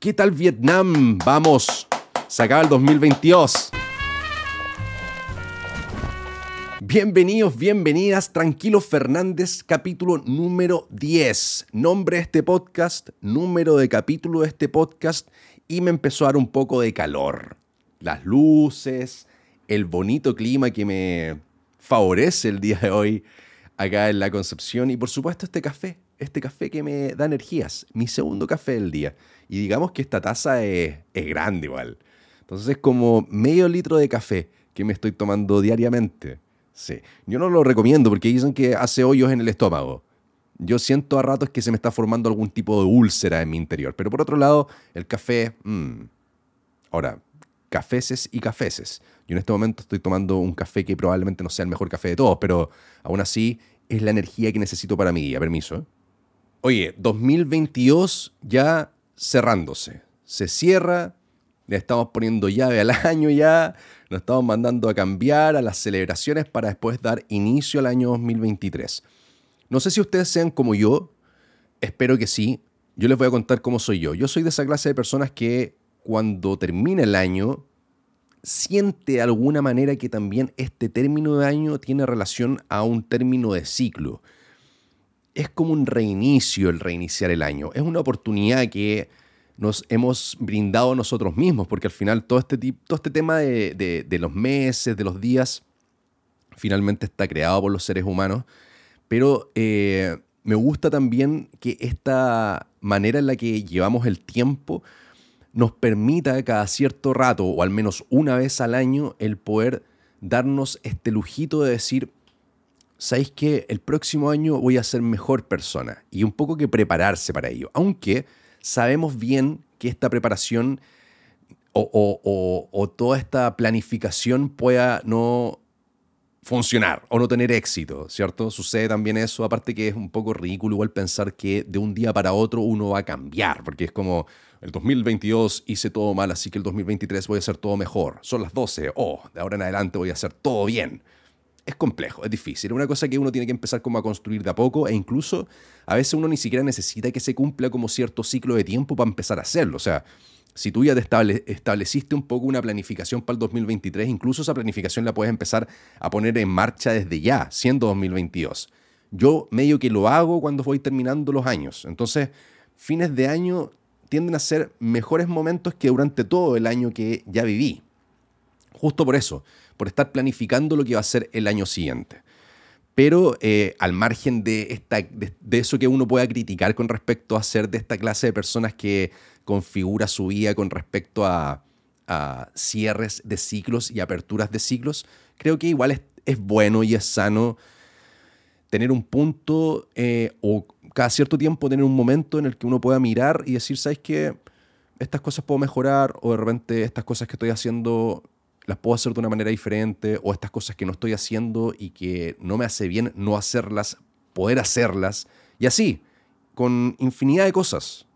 ¿Qué tal Vietnam? Vamos, se acaba el 2022. Bienvenidos, bienvenidas, Tranquilos Fernández, capítulo número 10. Nombre de este podcast, número de capítulo de este podcast, y me empezó a dar un poco de calor. Las luces, el bonito clima que me favorece el día de hoy acá en la Concepción, y por supuesto este café que me da energías, mi segundo café del día. Y digamos que esta taza es grande igual. Entonces es como medio litro de café que me estoy tomando diariamente. Sí, yo no lo recomiendo porque dicen que hace hoyos en el estómago. Yo siento a ratos que se me está formando algún tipo de úlcera en mi interior. Pero por otro lado, el café... Ahora, cafeces y cafeces. Yo en este momento estoy tomando un café que probablemente no sea el mejor café de todos, pero aún así es la energía que necesito para mi día. Permiso, ¿eh? Oye, 2022 ya cerrándose. Se cierra, le estamos poniendo llave al año ya, nos estamos mandando a cambiar a las celebraciones para después dar inicio al año 2023. No sé si ustedes sean como yo, espero que sí. Yo les voy a contar cómo soy yo. Yo soy de esa clase de personas que cuando termina el año siente de alguna manera que también este término de año tiene relación a un término de ciclo. Es como un reinicio el reiniciar el año. Es una oportunidad que nos hemos brindado a nosotros mismos, porque al final todo este tema de los meses, de los días, finalmente está creado por los seres humanos. Pero me gusta también que esta manera en la que llevamos el tiempo nos permita cada cierto rato, o al menos una vez al año, el poder darnos este lujito de decir, ¿sabéis qué? El próximo año voy a ser mejor persona, y un poco que prepararse para ello. Aunque sabemos bien que esta preparación o toda esta planificación pueda no funcionar o no tener éxito, ¿cierto? Sucede también eso, aparte que es un poco ridículo igual pensar que de un día para otro uno va a cambiar, porque es como el 2022 hice todo mal, así que el 2023 voy a hacer todo mejor. Son las 12, de ahora en adelante voy a hacer todo bien. Es complejo, es difícil, es una cosa que uno tiene que empezar como a construir de a poco, e incluso a veces uno ni siquiera necesita que se cumpla como cierto ciclo de tiempo para empezar a hacerlo. O sea, si tú ya te estableciste un poco una planificación para el 2023, incluso esa planificación la puedes empezar a poner en marcha desde ya, siendo 2022. Yo medio que lo hago cuando voy terminando los años. Entonces, fines de año tienden a ser mejores momentos que durante todo el año que ya viví. Justo por eso, por estar planificando lo que va a ser el año siguiente. Pero al margen de eso que uno pueda criticar con respecto a ser de esta clase de personas que configura su vida con respecto a cierres de ciclos y aperturas de ciclos, creo que igual es bueno y es sano tener un punto o cada cierto tiempo tener un momento en el que uno pueda mirar y decir, ¿sabes qué? Estas cosas puedo mejorar, o de repente estas cosas que estoy haciendo las puedo hacer de una manera diferente, o estas cosas que no estoy haciendo y que no me hace bien no hacerlas, poder hacerlas, y así, con infinidad de cosas.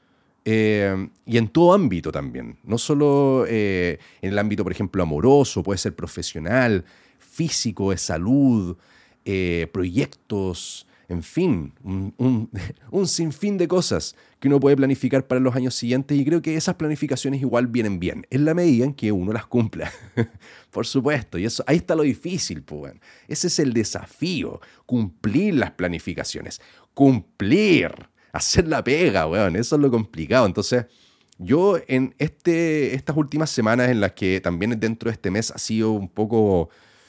Y en todo ámbito también, no solo en el ámbito, por ejemplo, amoroso, puede ser profesional, físico, de salud, proyectos, en fin, un sinfín de cosas que uno puede planificar para los años siguientes, y creo que esas planificaciones igual vienen bien, en la medida en que uno las cumpla. Por supuesto, y eso, ahí está lo difícil, pues, bueno. Ese es el desafío, cumplir las planificaciones, hacer la pega, weón, eso es lo complicado. Entonces, yo en estas últimas semanas en las que también dentro de este mes ha sido un poco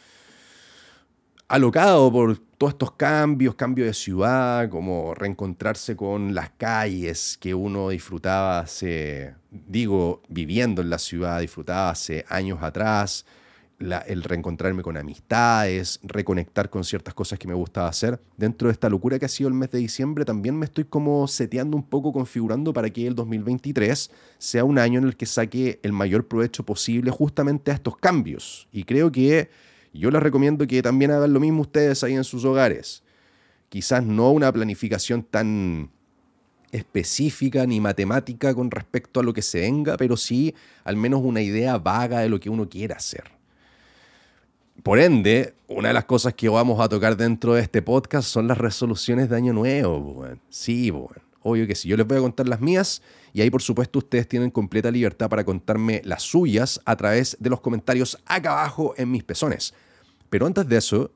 alocado por todos estos cambios de ciudad, como reencontrarse con las calles que uno disfrutaba viviendo en la ciudad, disfrutaba hace años atrás, el reencontrarme con amistades, reconectar con ciertas cosas que me gustaba hacer. Dentro de esta locura que ha sido el mes de diciembre, también me estoy como seteando un poco, configurando para que el 2023 sea un año en el que saque el mayor provecho posible justamente a estos cambios. Y creo que yo les recomiendo que también hagan lo mismo ustedes ahí en sus hogares. Quizás no una planificación tan específica ni matemática con respecto a lo que se venga, pero sí al menos una idea vaga de lo que uno quiera hacer. Por ende, una de las cosas que vamos a tocar dentro de este podcast son las resoluciones de Año Nuevo. Bueno. Sí, bueno. obvio que sí. Yo les voy a contar las mías y ahí por supuesto ustedes tienen completa libertad para contarme las suyas a través de los comentarios acá abajo en mis pezones. Pero antes de eso,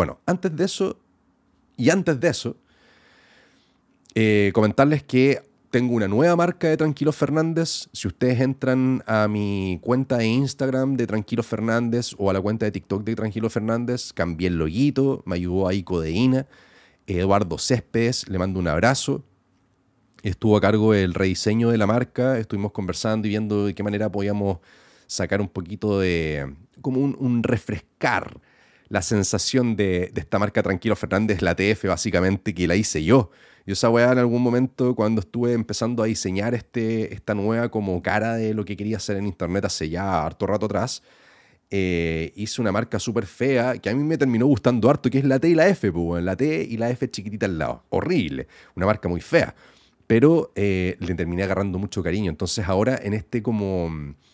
comentarles que tengo una nueva marca de Tranquilos Fernández. Si ustedes entran a mi cuenta de Instagram de Tranquilos Fernández o a la cuenta de TikTok de Tranquilos Fernández, cambié el loguito, me ayudó ahí Codeína. Eduardo Céspedes, le mando un abrazo. Estuvo a cargo del rediseño de la marca, estuvimos conversando y viendo de qué manera podíamos sacar un poquito de, como un refrescar la sensación de esta marca Tranquilos Fernández, la TF básicamente, que la hice yo. Yo esa weá en algún momento cuando estuve empezando a diseñar esta nueva como cara de lo que quería hacer en internet hace ya harto rato atrás, hice una marca súper fea que a mí me terminó gustando harto, que es la T y la F, pues, la T y la F chiquitita al lado. Horrible, una marca muy fea. Pero le terminé agarrando mucho cariño. Entonces ahora en este como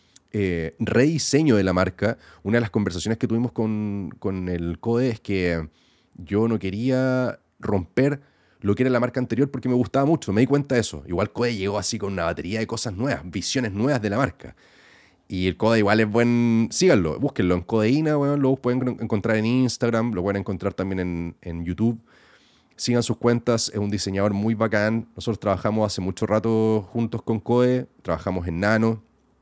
rediseño de la marca, una de las conversaciones que tuvimos con el CODE es que yo no quería romper lo que era la marca anterior porque me gustaba mucho. Me di cuenta de eso. Igual CODE llegó así con una batería de cosas nuevas, visiones nuevas de la marca. Y el CODE igual es buen... Síganlo, búsquenlo en Codeína, bueno, lo pueden encontrar en Instagram, lo pueden encontrar también en YouTube. Sigan sus cuentas, es un diseñador muy bacán. Nosotros trabajamos hace mucho rato juntos con CODE, trabajamos en Nano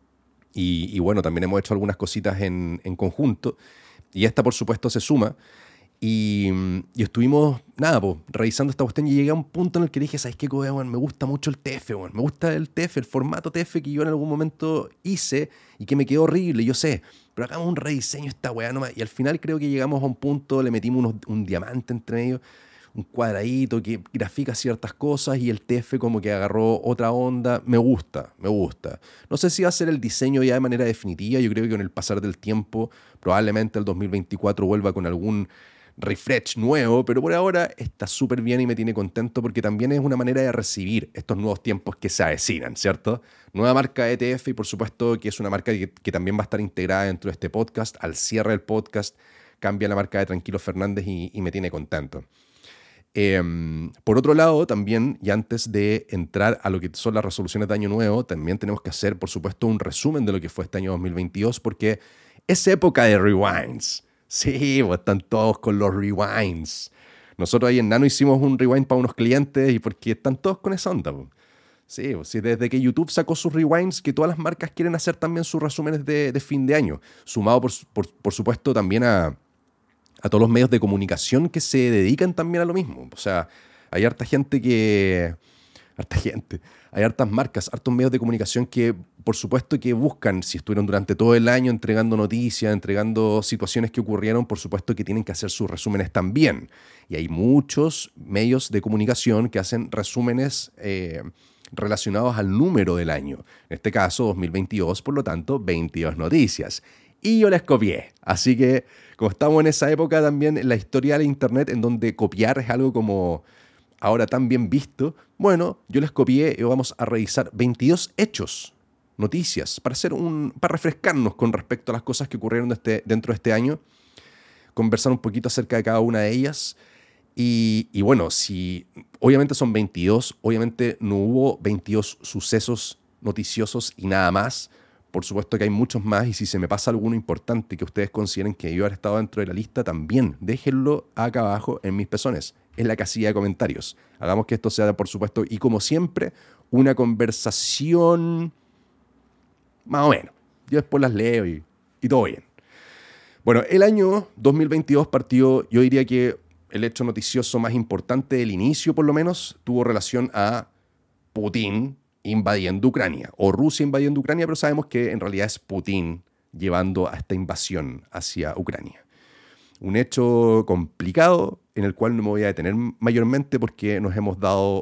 y bueno, también hemos hecho algunas cositas en conjunto. Y esta, por supuesto, se suma. Y estuvimos, nada, pues, revisando esta cuestión y llegué a un punto en el que dije, ¿sabes qué, CODE, man? Me gusta mucho el TF, man. Me gusta el TF, el formato TF que yo en algún momento hice y que me quedó horrible, yo sé. Pero hagamos un rediseño esta weá nomás. Y al final creo que llegamos a un punto, le metimos un diamante entre medio, un cuadradito que grafica ciertas cosas y el TF como que agarró otra onda. Me gusta. No sé si va a ser el diseño ya de manera definitiva. Yo creo que con el pasar del tiempo, probablemente el 2024 vuelva con algún refresh nuevo, pero por ahora está súper bien y me tiene contento porque también es una manera de recibir estos nuevos tiempos que se avecinan, ¿cierto? Nueva marca ETF y por supuesto que es una marca que también va a estar integrada dentro de este podcast. Al cierre del podcast cambia la marca de Tranquilos Fernández y me tiene contento. Por otro lado, también, y antes de entrar a lo que son las resoluciones de Año Nuevo, también tenemos que hacer, por supuesto, un resumen de lo que fue este año 2022, porque es época de rewinds. Sí, pues están todos con los rewinds. Nosotros ahí en Nano hicimos un rewind para unos clientes y porque están todos con esa onda. Pues. Sí, pues, sí, desde que YouTube sacó sus rewinds, que todas las marcas quieren hacer también sus resúmenes de fin de año, sumado, por supuesto, también a todos los medios de comunicación que se dedican también a lo mismo. O sea, hay harta gente, hay hartas marcas, hartos medios de comunicación que, por supuesto, que buscan, si estuvieron durante todo el año entregando noticias, entregando situaciones que ocurrieron, por supuesto que tienen que hacer sus resúmenes también. Y hay muchos medios de comunicación que hacen resúmenes relacionados al número del año. En este caso, 2022, por lo tanto, 22 noticias. Y yo les copié. Así que, como estamos en esa época también en la historia de Internet, en donde copiar es algo como ahora tan bien visto, bueno, yo les copié y vamos a revisar 22 hechos, noticias, para refrescarnos con respecto a las cosas que ocurrieron dentro de este año, conversar un poquito acerca de cada una de ellas. Y bueno, si obviamente son 22, obviamente no hubo 22 sucesos noticiosos y nada más. Por supuesto que hay muchos más y si se me pasa alguno importante que ustedes consideren que yo haber estado dentro de la lista, también déjenlo acá abajo en mis pezones, en la casilla de comentarios. Hagamos que esto sea, por supuesto, y como siempre, una conversación más o menos. Yo después las leo y todo bien. Bueno, el año 2022 partió, yo diría que el hecho noticioso más importante del inicio, por lo menos, tuvo relación a Putin invadiendo Ucrania, o Rusia invadiendo Ucrania, pero sabemos que en realidad es Putin llevando a esta invasión hacia Ucrania. Un hecho complicado en el cual no me voy a detener mayormente porque nos hemos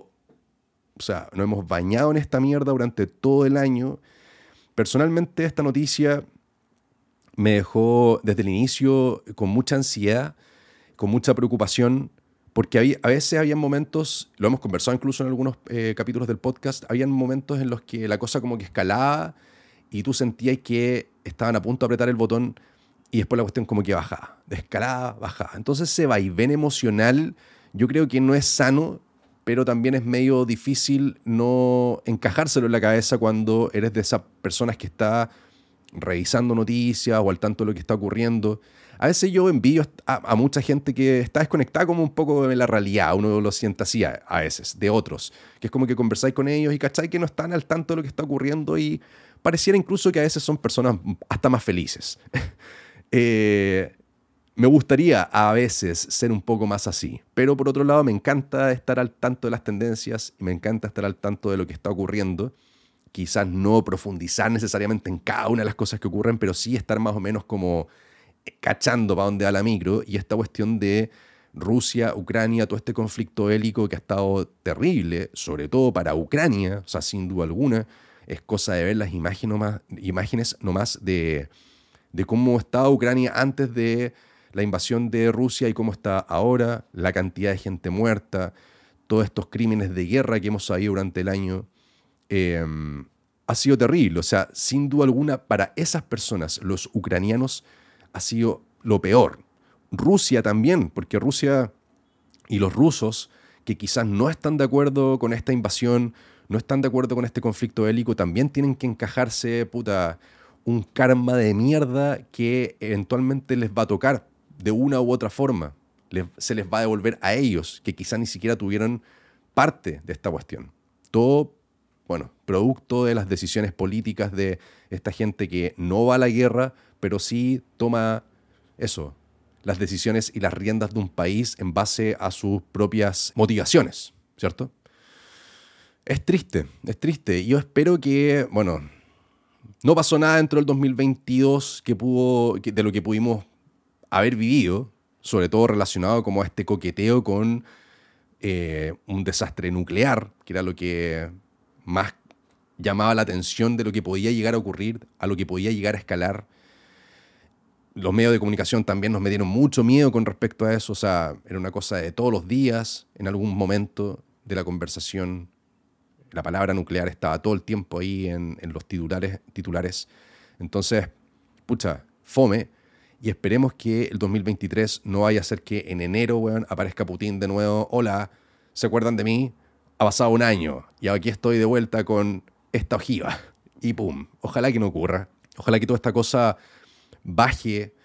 bañado en esta mierda durante todo el año. Personalmente, esta noticia me dejó desde el inicio con mucha ansiedad, con mucha preocupación, porque a veces había momentos, lo hemos conversado incluso en algunos capítulos del podcast, habían momentos en los que la cosa como que escalaba y tú sentías que estaban a punto de apretar el botón y después la cuestión como que bajaba, de escalada, bajaba. Entonces ese vaivén emocional yo creo que no es sano pero también es medio difícil no encajárselo en la cabeza cuando eres de esas personas que está revisando noticias o al tanto de lo que está ocurriendo. A veces yo envidio a mucha gente que está desconectada como un poco de la realidad, uno lo siente así a veces, de otros, que es como que conversáis con ellos y cacháis que no están al tanto de lo que está ocurriendo y pareciera incluso que a veces son personas hasta más felices. Me gustaría a veces ser un poco más así, pero por otro lado me encanta estar al tanto de las tendencias y me encanta estar al tanto de lo que está ocurriendo. Quizás no profundizar necesariamente en cada una de las cosas que ocurren, pero sí estar más o menos como cachando para dónde va la micro, y esta cuestión de Rusia, Ucrania, todo este conflicto bélico que ha estado terrible, sobre todo para Ucrania, o sea, sin duda alguna, es cosa de ver las imágenes nomás de cómo estaba Ucrania antes de la invasión de Rusia y cómo está ahora, la cantidad de gente muerta, todos estos crímenes de guerra que hemos sabido durante el año. Ha sido terrible, o sea, sin duda alguna, para esas personas, los ucranianos, ha sido lo peor. Rusia también, porque Rusia y los rusos, que quizás no están de acuerdo con esta invasión, no están de acuerdo con este conflicto bélico, también tienen que encajarse, un karma de mierda que eventualmente les va a tocar de una u otra forma. Se les va a devolver a ellos, que quizás ni siquiera tuvieron parte de esta cuestión. Todo, bueno, producto de las decisiones políticas de esta gente que no va a la guerra, pero sí toma eso, las decisiones y las riendas de un país en base a sus propias motivaciones, ¿cierto? Es triste, es triste. Yo espero que, bueno, no pasó nada dentro del 2022 de lo que pudimos haber vivido, sobre todo relacionado como a este coqueteo con un desastre nuclear, que era lo que más llamaba la atención de lo que podía llegar a ocurrir, a lo que podía llegar a escalar. Los medios de comunicación también nos metieron mucho miedo con respecto a eso, o sea, era una cosa de todos los días, en algún momento de la conversación, la palabra nuclear estaba todo el tiempo ahí en los titulares. Entonces, fome, y esperemos que el 2023 no vaya a ser que en enero, weón, aparezca Putin de nuevo. Hola, ¿se acuerdan de mí? Ha pasado un año y aquí estoy de vuelta con esta ojiva. Y pum, ojalá que no ocurra. Ojalá que toda esta cosa baje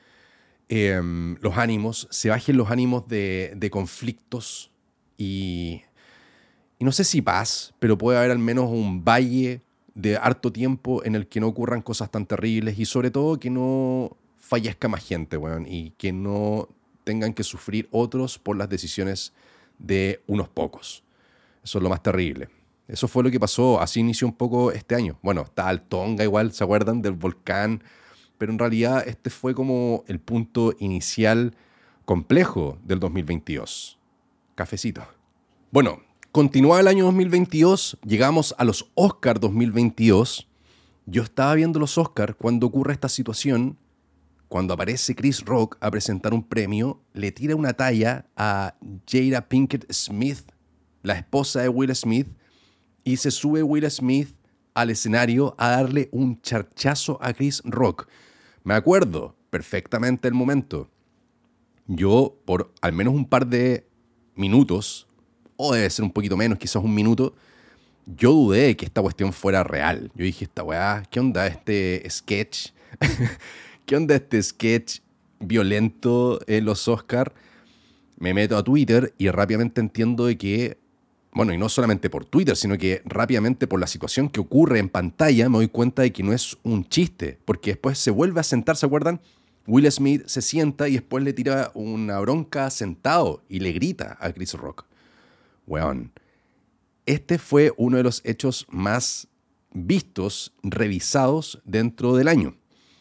los ánimos, se bajen los ánimos de conflictos y no sé si paz, pero puede haber al menos un valle de harto tiempo en el que no ocurran cosas tan terribles y sobre todo que no fallezca más gente, weón, y que no tengan que sufrir otros por las decisiones de unos pocos. Eso es lo más terrible. Eso fue lo que pasó, así inició un poco este año. Bueno, está el Tonga igual, ¿se acuerdan? Del volcán. Pero en realidad este fue como el punto inicial complejo del 2022. Cafecito. Bueno, continuaba el año 2022, llegamos a los Oscar 2022. Yo estaba viendo los Oscar cuando ocurre esta situación, cuando aparece Chris Rock a presentar un premio, le tira una talla a Jada Pinkett Smith, la esposa de Will Smith, y se sube Will Smith al escenario a darle un charchazo a Chris Rock. Me acuerdo perfectamente el momento. Yo, por al menos un par de minutos, o debe ser un poquito menos, quizás un minuto, yo dudé de que esta cuestión fuera real. Yo dije, esta weá, ¿qué onda este sketch? ¿Qué onda este sketch violento en los Oscar? Me meto a Twitter y rápidamente entiendo de que, bueno, y no solamente por Twitter, sino que rápidamente por la situación que ocurre en pantalla, me doy cuenta de que no es un chiste, porque después se vuelve a sentar, ¿se acuerdan? Will Smith se sienta y después le tira una bronca sentado y le grita a Chris Rock. Weón, este fue uno de los hechos más vistos, revisados dentro del año.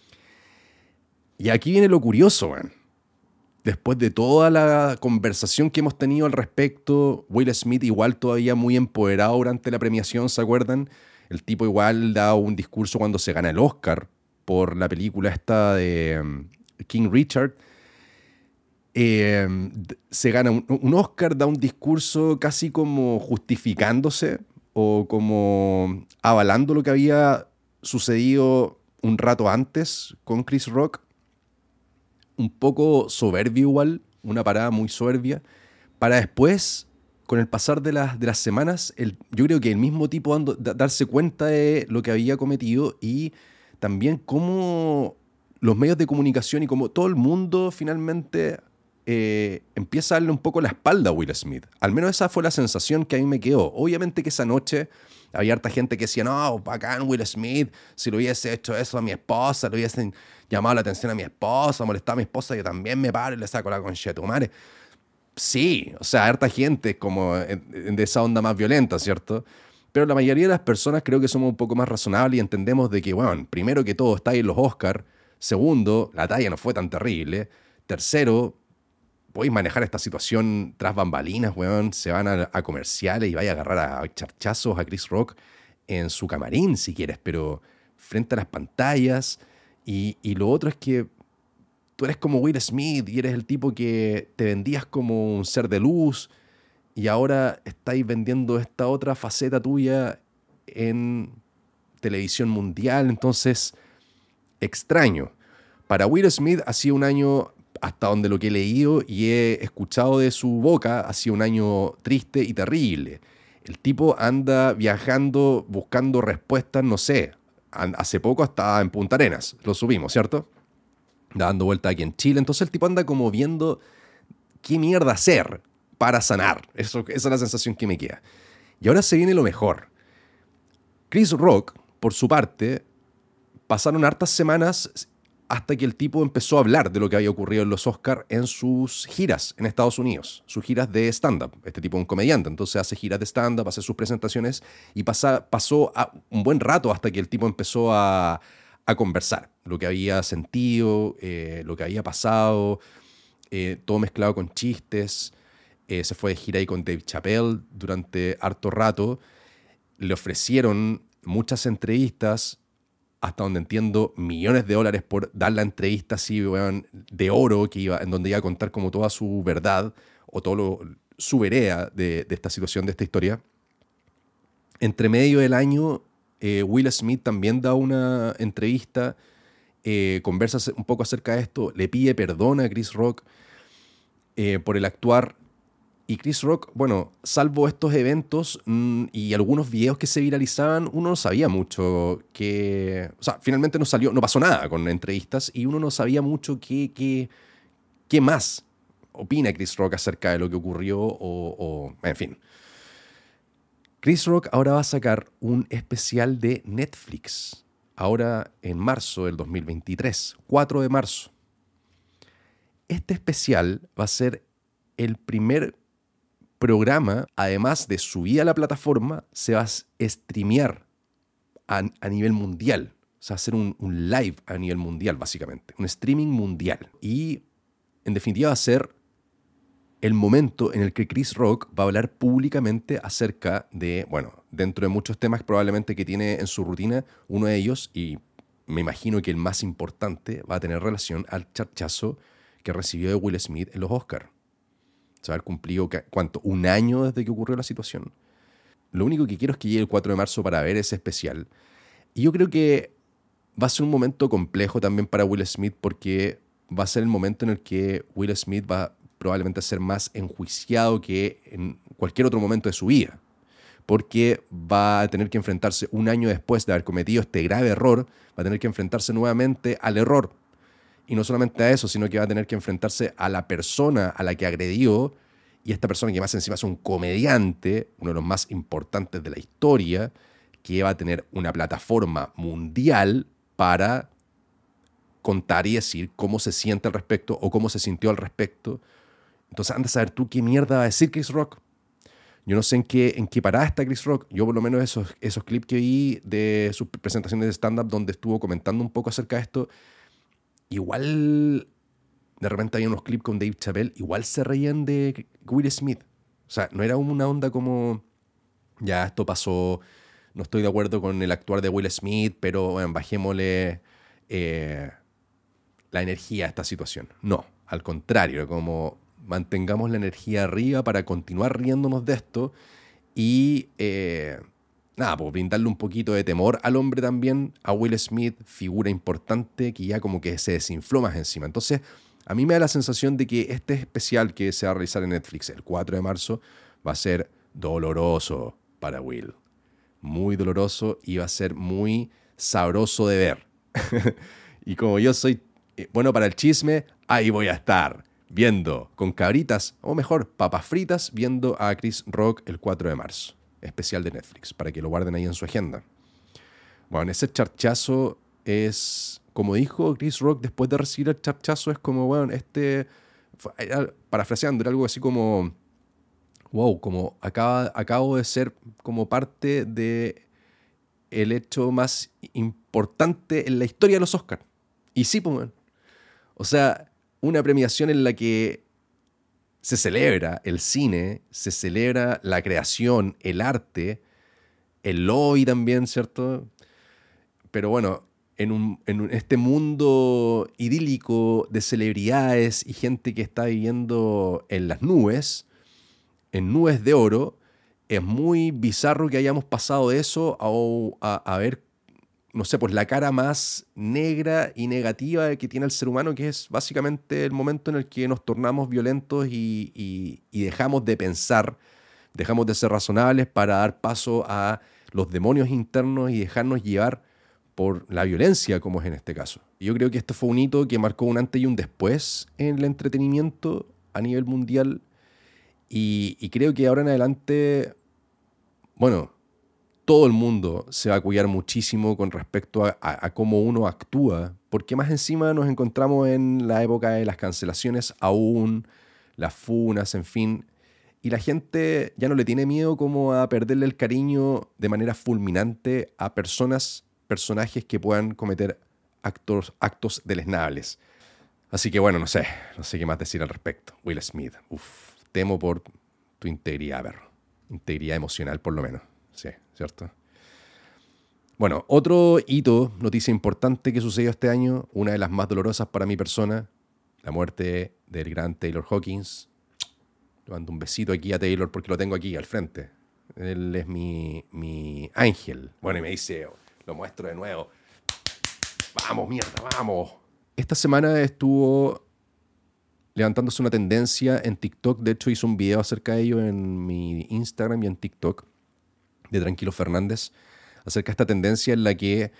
Y aquí viene lo curioso, weón. Después de toda la conversación que hemos tenido al respecto, Will Smith igual todavía muy empoderado durante la premiación, ¿se acuerdan? El tipo igual da un discurso cuando se gana el Oscar por la película esta de King Richard. Se gana un Oscar, da un discurso casi como justificándose o como avalando lo que había sucedido un rato antes con Chris Rock. Un poco soberbio igual, una parada muy soberbia, para después con el pasar de las semanas, yo creo que el mismo tipo darse cuenta de lo que había cometido y también cómo los medios de comunicación y cómo todo el mundo finalmente empieza a darle un poco la espalda a Will Smith. Al menos esa fue la sensación que a mí me quedó. Obviamente que esa noche había harta gente que decía, no, bacán Will Smith, si lo hubiese hecho eso a mi esposa, le hubiesen llamado la atención a mi esposa, molestado a mi esposa, yo también me paro y le saco la conchetumare. Sí, o sea, harta gente como de esa onda más violenta, ¿cierto? Pero la mayoría de las personas creo que somos un poco más razonables y entendemos de que, bueno, primero que todo está ahí en los Oscars, segundo, la talla no fue tan terrible, tercero, podéis manejar esta situación tras bambalinas, weón, se van a comerciales y vais a agarrar a charchazos a Chris Rock en su camarín si quieres, pero frente a las pantallas y lo otro es que tú eres como Will Smith y eres el tipo que te vendías como un ser de luz y ahora estáis vendiendo esta otra faceta tuya en televisión mundial. Entonces, extraño. Para Will Smith ha sido un año, hasta donde lo que he leído y he escuchado de su boca, ha sido un año triste y terrible. El tipo anda viajando, buscando respuestas, no sé. Hace poco estaba en Punta Arenas, lo subimos, ¿cierto? Dando vuelta aquí en Chile. Entonces el tipo anda como viendo qué mierda hacer para sanar. Esa es la sensación que me queda. Y ahora se viene lo mejor. Chris Rock, por su parte, pasaron hartas semanas hasta que el tipo empezó a hablar de lo que había ocurrido en los Oscars en sus giras en Estados Unidos, sus giras de stand-up. Este tipo es un comediante, entonces hace giras de stand-up, hace sus presentaciones y pasó un buen rato hasta que el tipo empezó a conversar lo que había sentido, lo que había pasado, todo mezclado con chistes. Se fue de gira ahí con Dave Chappelle durante harto rato. Le ofrecieron muchas entrevistas, hasta donde entiendo, millones de dólares por dar la entrevista así, weón, de oro, en donde iba a contar como toda su verdad o su vereda de esta situación, de esta historia. Entre medio del año, Will Smith también da una entrevista, conversa un poco acerca de esto, le pide perdón a Chris Rock por el actuar. Y Chris Rock, bueno, salvo estos eventos y algunos videos que se viralizaban, uno no sabía mucho que... O sea, finalmente no pasó nada con entrevistas y uno no sabía mucho qué más opina Chris Rock acerca de lo que ocurrió en fin. Chris Rock ahora va a sacar un especial de Netflix, ahora en marzo del 2023, 4 de marzo. Este especial va a ser el primer programa, además de subir a la plataforma, se va a streamear a nivel mundial. O sea, hacer un live a nivel mundial, básicamente. Un streaming mundial. Y, en definitiva, va a ser el momento en el que Chris Rock va a hablar públicamente acerca de, bueno, dentro de muchos temas probablemente que tiene en su rutina, uno de ellos, y me imagino que el más importante, va a tener relación al charchazo que recibió de Will Smith en los Oscars. Se va a haber cumplido, ¿cuánto? Un año desde que ocurrió la situación. Lo único que quiero es que llegue el 4 de marzo para ver ese especial. Y yo creo que va a ser un momento complejo también para Will Smith porque va a ser el momento en el que Will Smith va probablemente a ser más enjuiciado que en cualquier otro momento de su vida. Porque va a tener que enfrentarse un año después de haber cometido este grave error, va a tener que enfrentarse nuevamente al error. Y no solamente a eso, sino que va a tener que enfrentarse a la persona a la que agredió, y esta persona que más encima es un comediante, uno de los más importantes de la historia, que va a tener una plataforma mundial para contar y decir cómo se siente al respecto o cómo se sintió al respecto. Entonces, anda a saber tú qué mierda va a decir Chris Rock. Yo no sé en qué parada está Chris Rock. Yo por lo menos esos clips que vi de sus presentaciones de stand-up donde estuvo comentando un poco acerca de esto, igual de repente había unos clips con Dave Chappelle, igual se reían de Will Smith. O sea, no era una onda como, ya esto pasó, no estoy de acuerdo con el actuar de Will Smith, pero bueno, bajémosle la energía a esta situación. No, al contrario, como mantengamos la energía arriba para continuar riéndonos de esto y pues brindarle un poquito de temor al hombre también, a Will Smith, figura importante que ya como que se desinfló más encima. Entonces, a mí me da la sensación de que este especial que se va a realizar en Netflix el 4 de marzo Va a ser doloroso para Will. Muy doloroso y va a ser muy sabroso de ver. Y como yo soy bueno para el chisme, ahí voy a estar viendo con cabritas, o mejor, papas fritas, viendo a Chris Rock el 4 de marzo. Especial de Netflix, para que lo guarden ahí en su agenda. Bueno, ese charchazo es, como dijo Chris Rock después de recibir el charchazo, es como, bueno, parafraseando, era algo así como, wow, como acabo de ser como parte de el hecho más importante en la historia de los Oscars. Y sí, pues, man. O sea, una premiación en la que se celebra el cine, se celebra la creación, el arte, el lobby también, ¿cierto? Pero bueno, este mundo idílico de celebridades y gente que está viviendo en las nubes, en nubes de oro, es muy bizarro que hayamos pasado de eso a ver, no sé, pues la cara más negra y negativa que tiene el ser humano, que es básicamente el momento en el que nos tornamos violentos y dejamos de pensar, dejamos de ser razonables para dar paso a los demonios internos y dejarnos llevar por la violencia, como es en este caso. Yo creo que esto fue un hito que marcó un antes y un después en el entretenimiento a nivel mundial y creo que ahora en adelante, bueno, todo el mundo se va a cuidar muchísimo con respecto a cómo uno actúa, porque más encima nos encontramos en la época de las cancelaciones aún, las funas, en fin, y la gente ya no le tiene miedo como a perderle el cariño de manera fulminante a personajes que puedan cometer actos deleznables. Así que bueno, no sé qué más decir al respecto. Will Smith, temo por tu integridad, perro. Integridad emocional, por lo menos. Sí, ¿cierto? Bueno, otro hito, noticia importante que sucedió este año, una de las más dolorosas para mi persona, la muerte del gran Taylor Hawkins. Le mando un besito aquí a Taylor porque lo tengo aquí al frente. Él es mi ángel. Bueno, y me dice, lo muestro de nuevo. ¡Vamos, mierda, vamos! Esta semana estuvo levantándose una tendencia en TikTok. De hecho, hice un video acerca de ello en mi Instagram y en TikTok de Tranquilo Fernández, acerca de esta tendencia en la que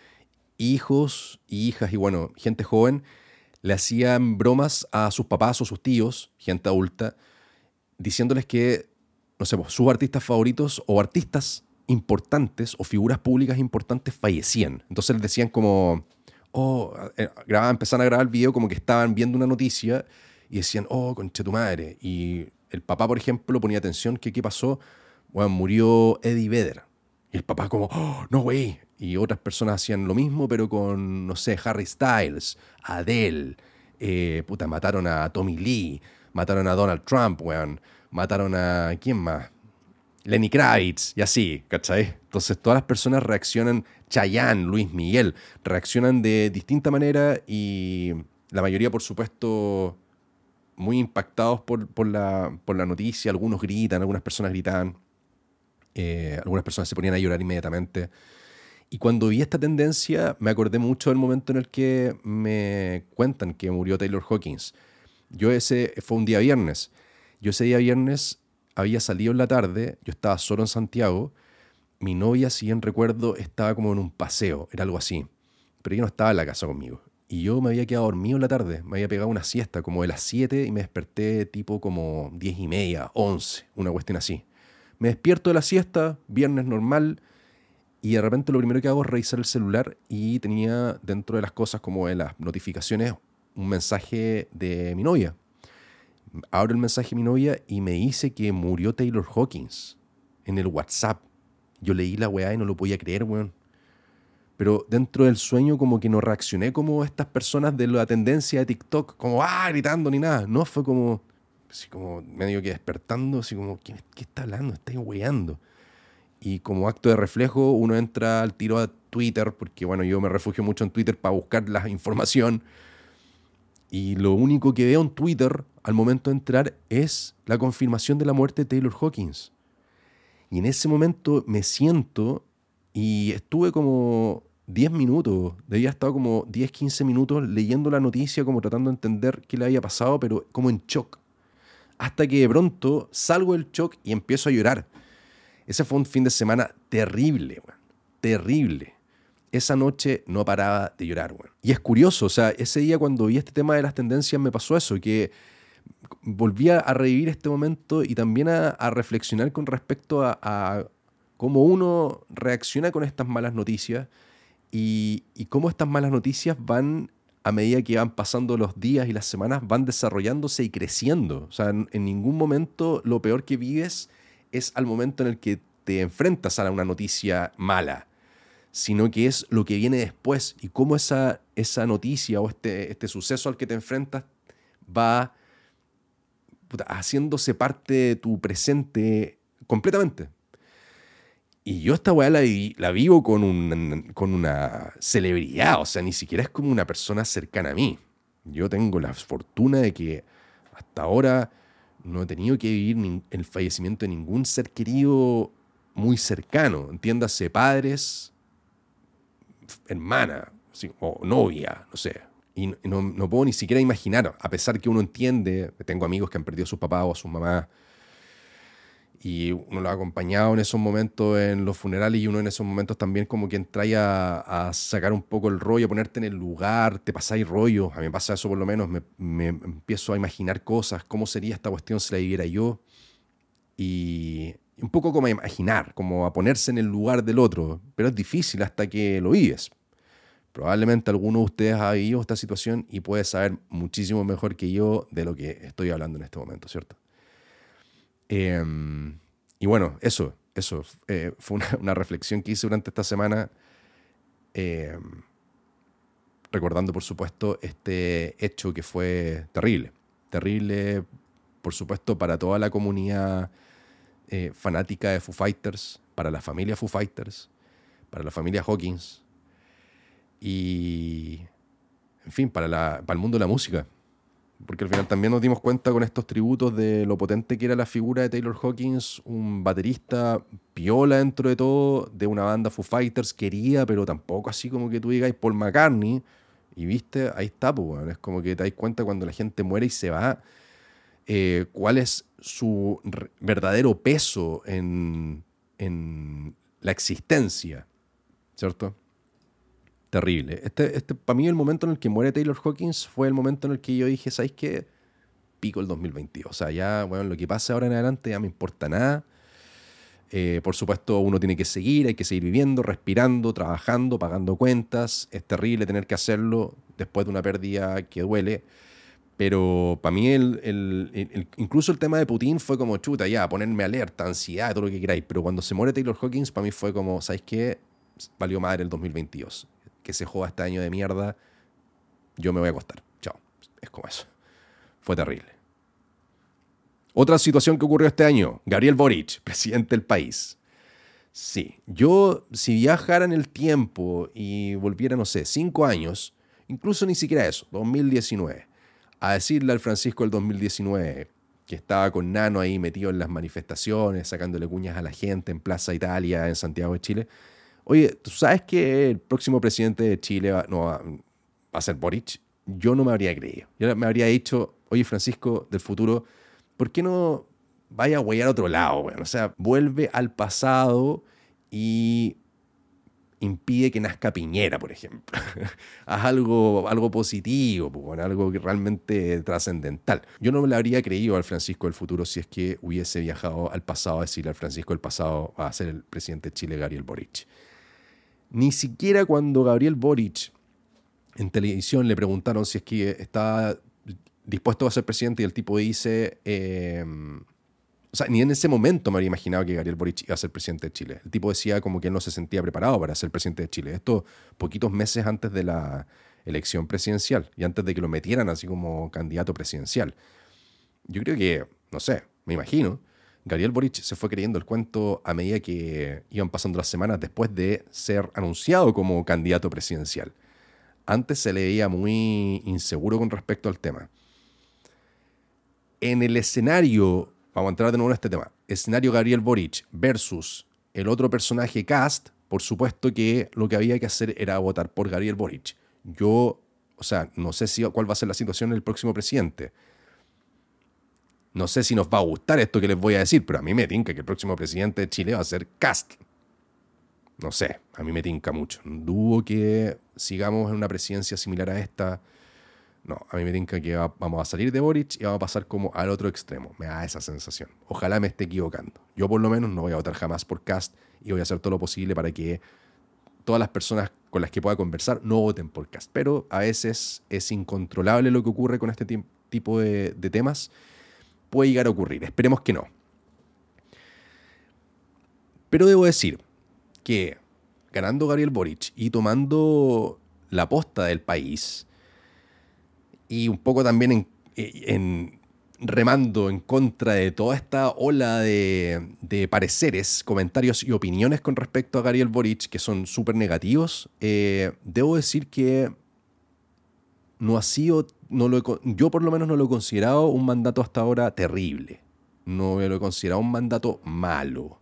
hijos y hijas y, bueno, gente joven le hacían bromas a sus papás o sus tíos, gente adulta, diciéndoles que, no sé, pues, sus artistas favoritos o artistas importantes o figuras públicas importantes fallecían. Entonces les decían como, empezaban a grabar el video como que estaban viendo una noticia y decían, conche tu madre. Y el papá, por ejemplo, ponía atención que qué pasó. Bueno, murió Eddie Vedder. Y el papá como, no, güey. Y otras personas hacían lo mismo, pero con, no sé, Harry Styles, Adele, mataron a Tommy Lee, mataron a Donald Trump, weón. Mataron a, ¿quién más? Lenny Kravitz, y así, ¿cachai? Entonces todas las personas reaccionan, Chayanne, Luis Miguel, reaccionan de distinta manera y la mayoría, por supuesto, muy impactados por la noticia. Algunos gritan, algunas personas gritaban, algunas personas se ponían a llorar inmediatamente. Y cuando vi esta tendencia, me acordé mucho del momento en el que me cuentan que murió Taylor Hawkins. Ese fue un día viernes. Yo ese día viernes había salido en la tarde, yo estaba solo en Santiago, mi novia, si bien recuerdo, estaba como en un paseo, era algo así, pero ella no estaba en la casa conmigo. Y yo me había quedado dormido en la tarde, me había pegado una siesta como de las 7 y me desperté tipo como 10:30, 11, una cuestión así. Me despierto de la siesta, viernes normal, y de repente lo primero que hago es revisar el celular y tenía dentro de las cosas como de las notificaciones un mensaje de mi novia. Abro el mensaje de mi novia y me dice que murió Taylor Hawkins en el WhatsApp. Yo leí la weá y no lo podía creer, weón. Pero dentro del sueño como que no reaccioné como estas personas de la tendencia de TikTok, como gritando ni nada. No, fue como, así como medio que despertando, así como, ¿qué está hablando? Está weando. Y como acto de reflejo uno entra al tiro a Twitter, porque bueno, yo me refugio mucho en Twitter para buscar la información. Y lo único que veo en Twitter al momento de entrar es la confirmación de la muerte de Taylor Hawkins. Y en ese momento me siento y estuve como 10 minutos, debía estar como 10, 15 minutos leyendo la noticia, como tratando de entender qué le había pasado, pero como en shock. hasta que de pronto salgo del shock y empiezo a llorar. Ese fue un fin de semana terrible, weón. Terrible. Esa noche no paraba de llorar, weón. Y es curioso, o sea, ese día cuando vi este tema de las tendencias me pasó eso, que volví a revivir este momento y también a reflexionar con respecto a cómo uno reacciona con estas malas noticias y cómo estas malas noticias van, a medida que van pasando los días y las semanas, van desarrollándose y creciendo. O sea, en ningún momento lo peor que vives es al momento en el que te enfrentas a una noticia mala, sino que es lo que viene después y cómo esa noticia o este suceso al que te enfrentas va haciéndose parte de tu presente completamente. Y yo esta weá la vivo con una celebridad, o sea, ni siquiera es como una persona cercana a mí. Yo tengo la fortuna de que hasta ahora no he tenido que vivir el fallecimiento de ningún ser querido muy cercano, entiéndase, padres, hermana, ¿sí? O novia, no sé. Y no puedo ni siquiera imaginar, a pesar que uno entiende, tengo amigos que han perdido a sus papás o a sus mamás, y uno lo ha acompañado en esos momentos en los funerales y uno en esos momentos también como que entra a sacar un poco el rollo, a ponerte en el lugar, te pasáis rollo. A mí me pasa eso por lo menos, me empiezo a imaginar cosas, cómo sería esta cuestión si la viviera yo. Y un poco como a imaginar, como a ponerse en el lugar del otro, pero es difícil hasta que lo vives. Probablemente alguno de ustedes ha vivido esta situación y puede saber muchísimo mejor que yo de lo que estoy hablando en este momento, ¿cierto? Y bueno, eso fue una reflexión que hice durante esta semana, recordando, por supuesto, este hecho que fue terrible. Terrible, por supuesto, para toda la comunidad fanática de Foo Fighters, para la familia Foo Fighters, para la familia Hawkins y, en fin, para el mundo de la música. Porque al final también nos dimos cuenta con estos tributos de lo potente que era la figura de Taylor Hawkins, un baterista piola dentro de todo, de una banda Foo Fighters querida, pero tampoco así como que tú digas Paul McCartney. Y viste, ahí está, pues, bueno, es como que te das cuenta cuando la gente muere y se va, cuál es su verdadero peso en la existencia, ¿cierto? Terrible. Para mí el momento en el que muere Taylor Hawkins fue el momento en el que yo dije, ¿sabes qué? Pico el 2022. O sea, ya, bueno, lo que pase ahora en adelante ya me importa nada. Por supuesto, uno tiene que seguir, hay que seguir viviendo, respirando, trabajando, pagando cuentas. Es terrible tener que hacerlo después de una pérdida que duele. Pero para mí incluso el tema de Putin fue como chuta, ya, ponerme alerta, ansiedad, todo lo que queráis. Pero cuando se muere Taylor Hawkins, para mí fue como, ¿sabes qué? Valió madre el 2022. Que se joda este año de mierda, yo me voy a acostar. Chao. Es como eso. Fue terrible. Otra situación que ocurrió este año. Gabriel Boric, presidente del país. Sí, yo si viajara en el tiempo y volviera, no sé, 5 años, incluso ni siquiera eso, 2019, a decirle al Francisco del 2019, que estaba con Nano ahí metido en las manifestaciones, sacándole cuñas a la gente en Plaza Italia, en Santiago de Chile. Oye, ¿tú sabes que el próximo presidente de Chile va a ser Boric? Yo no me habría creído. Yo me habría dicho, oye, Francisco del futuro, ¿por qué no vaya a huellar a otro lado? Bueno, o sea, vuelve al pasado y impide que nazca Piñera, por ejemplo. Haz algo positivo, pues, algo que realmente trascendental. Yo no me lo habría creído al Francisco del futuro si es que hubiese viajado al pasado a decirle al Francisco del pasado va a ser el presidente de Chile, Gabriel Boric. Ni siquiera cuando Gabriel Boric en televisión le preguntaron si es que estaba dispuesto a ser presidente y el tipo dice... o sea, ni en ese momento me habría imaginado que Gabriel Boric iba a ser presidente de Chile. El tipo decía como que él no se sentía preparado para ser presidente de Chile. Esto poquitos meses antes de la elección presidencial y antes de que lo metieran así como candidato presidencial. Yo creo que, no sé, me imagino, Gabriel Boric se fue creyendo el cuento a medida que iban pasando las semanas después de ser anunciado como candidato presidencial. Antes se le veía muy inseguro con respecto al tema. En el escenario, vamos a entrar de nuevo en este tema, escenario Gabriel Boric versus el otro personaje Kast, por supuesto que lo que había que hacer era votar por Gabriel Boric. Yo, o sea, no sé cuál va a ser la situación del próximo presidente. No sé si nos va a gustar esto que les voy a decir, pero a mí me tinca que el próximo presidente de Chile va a ser Kast. No sé, a mí me tinca mucho. Dudo que sigamos en una presidencia similar a esta. No, a mí me tinca que vamos a salir de Boric y vamos a pasar como al otro extremo. Me da esa sensación. Ojalá me esté equivocando. Yo por lo menos no voy a votar jamás por Kast y voy a hacer todo lo posible para que todas las personas con las que pueda conversar no voten por Kast. Pero a veces es incontrolable lo que ocurre con este tipo de temas. Puede llegar a ocurrir. Esperemos que no. Pero debo decir que ganando Gabriel Boric y tomando la posta del país y un poco también en remando en contra de toda esta ola de pareceres, comentarios y opiniones con respecto a Gabriel Boric que son súper negativos, debo decir que no ha sido, yo por lo menos no lo he considerado un mandato hasta ahora terrible. No lo he considerado un mandato malo.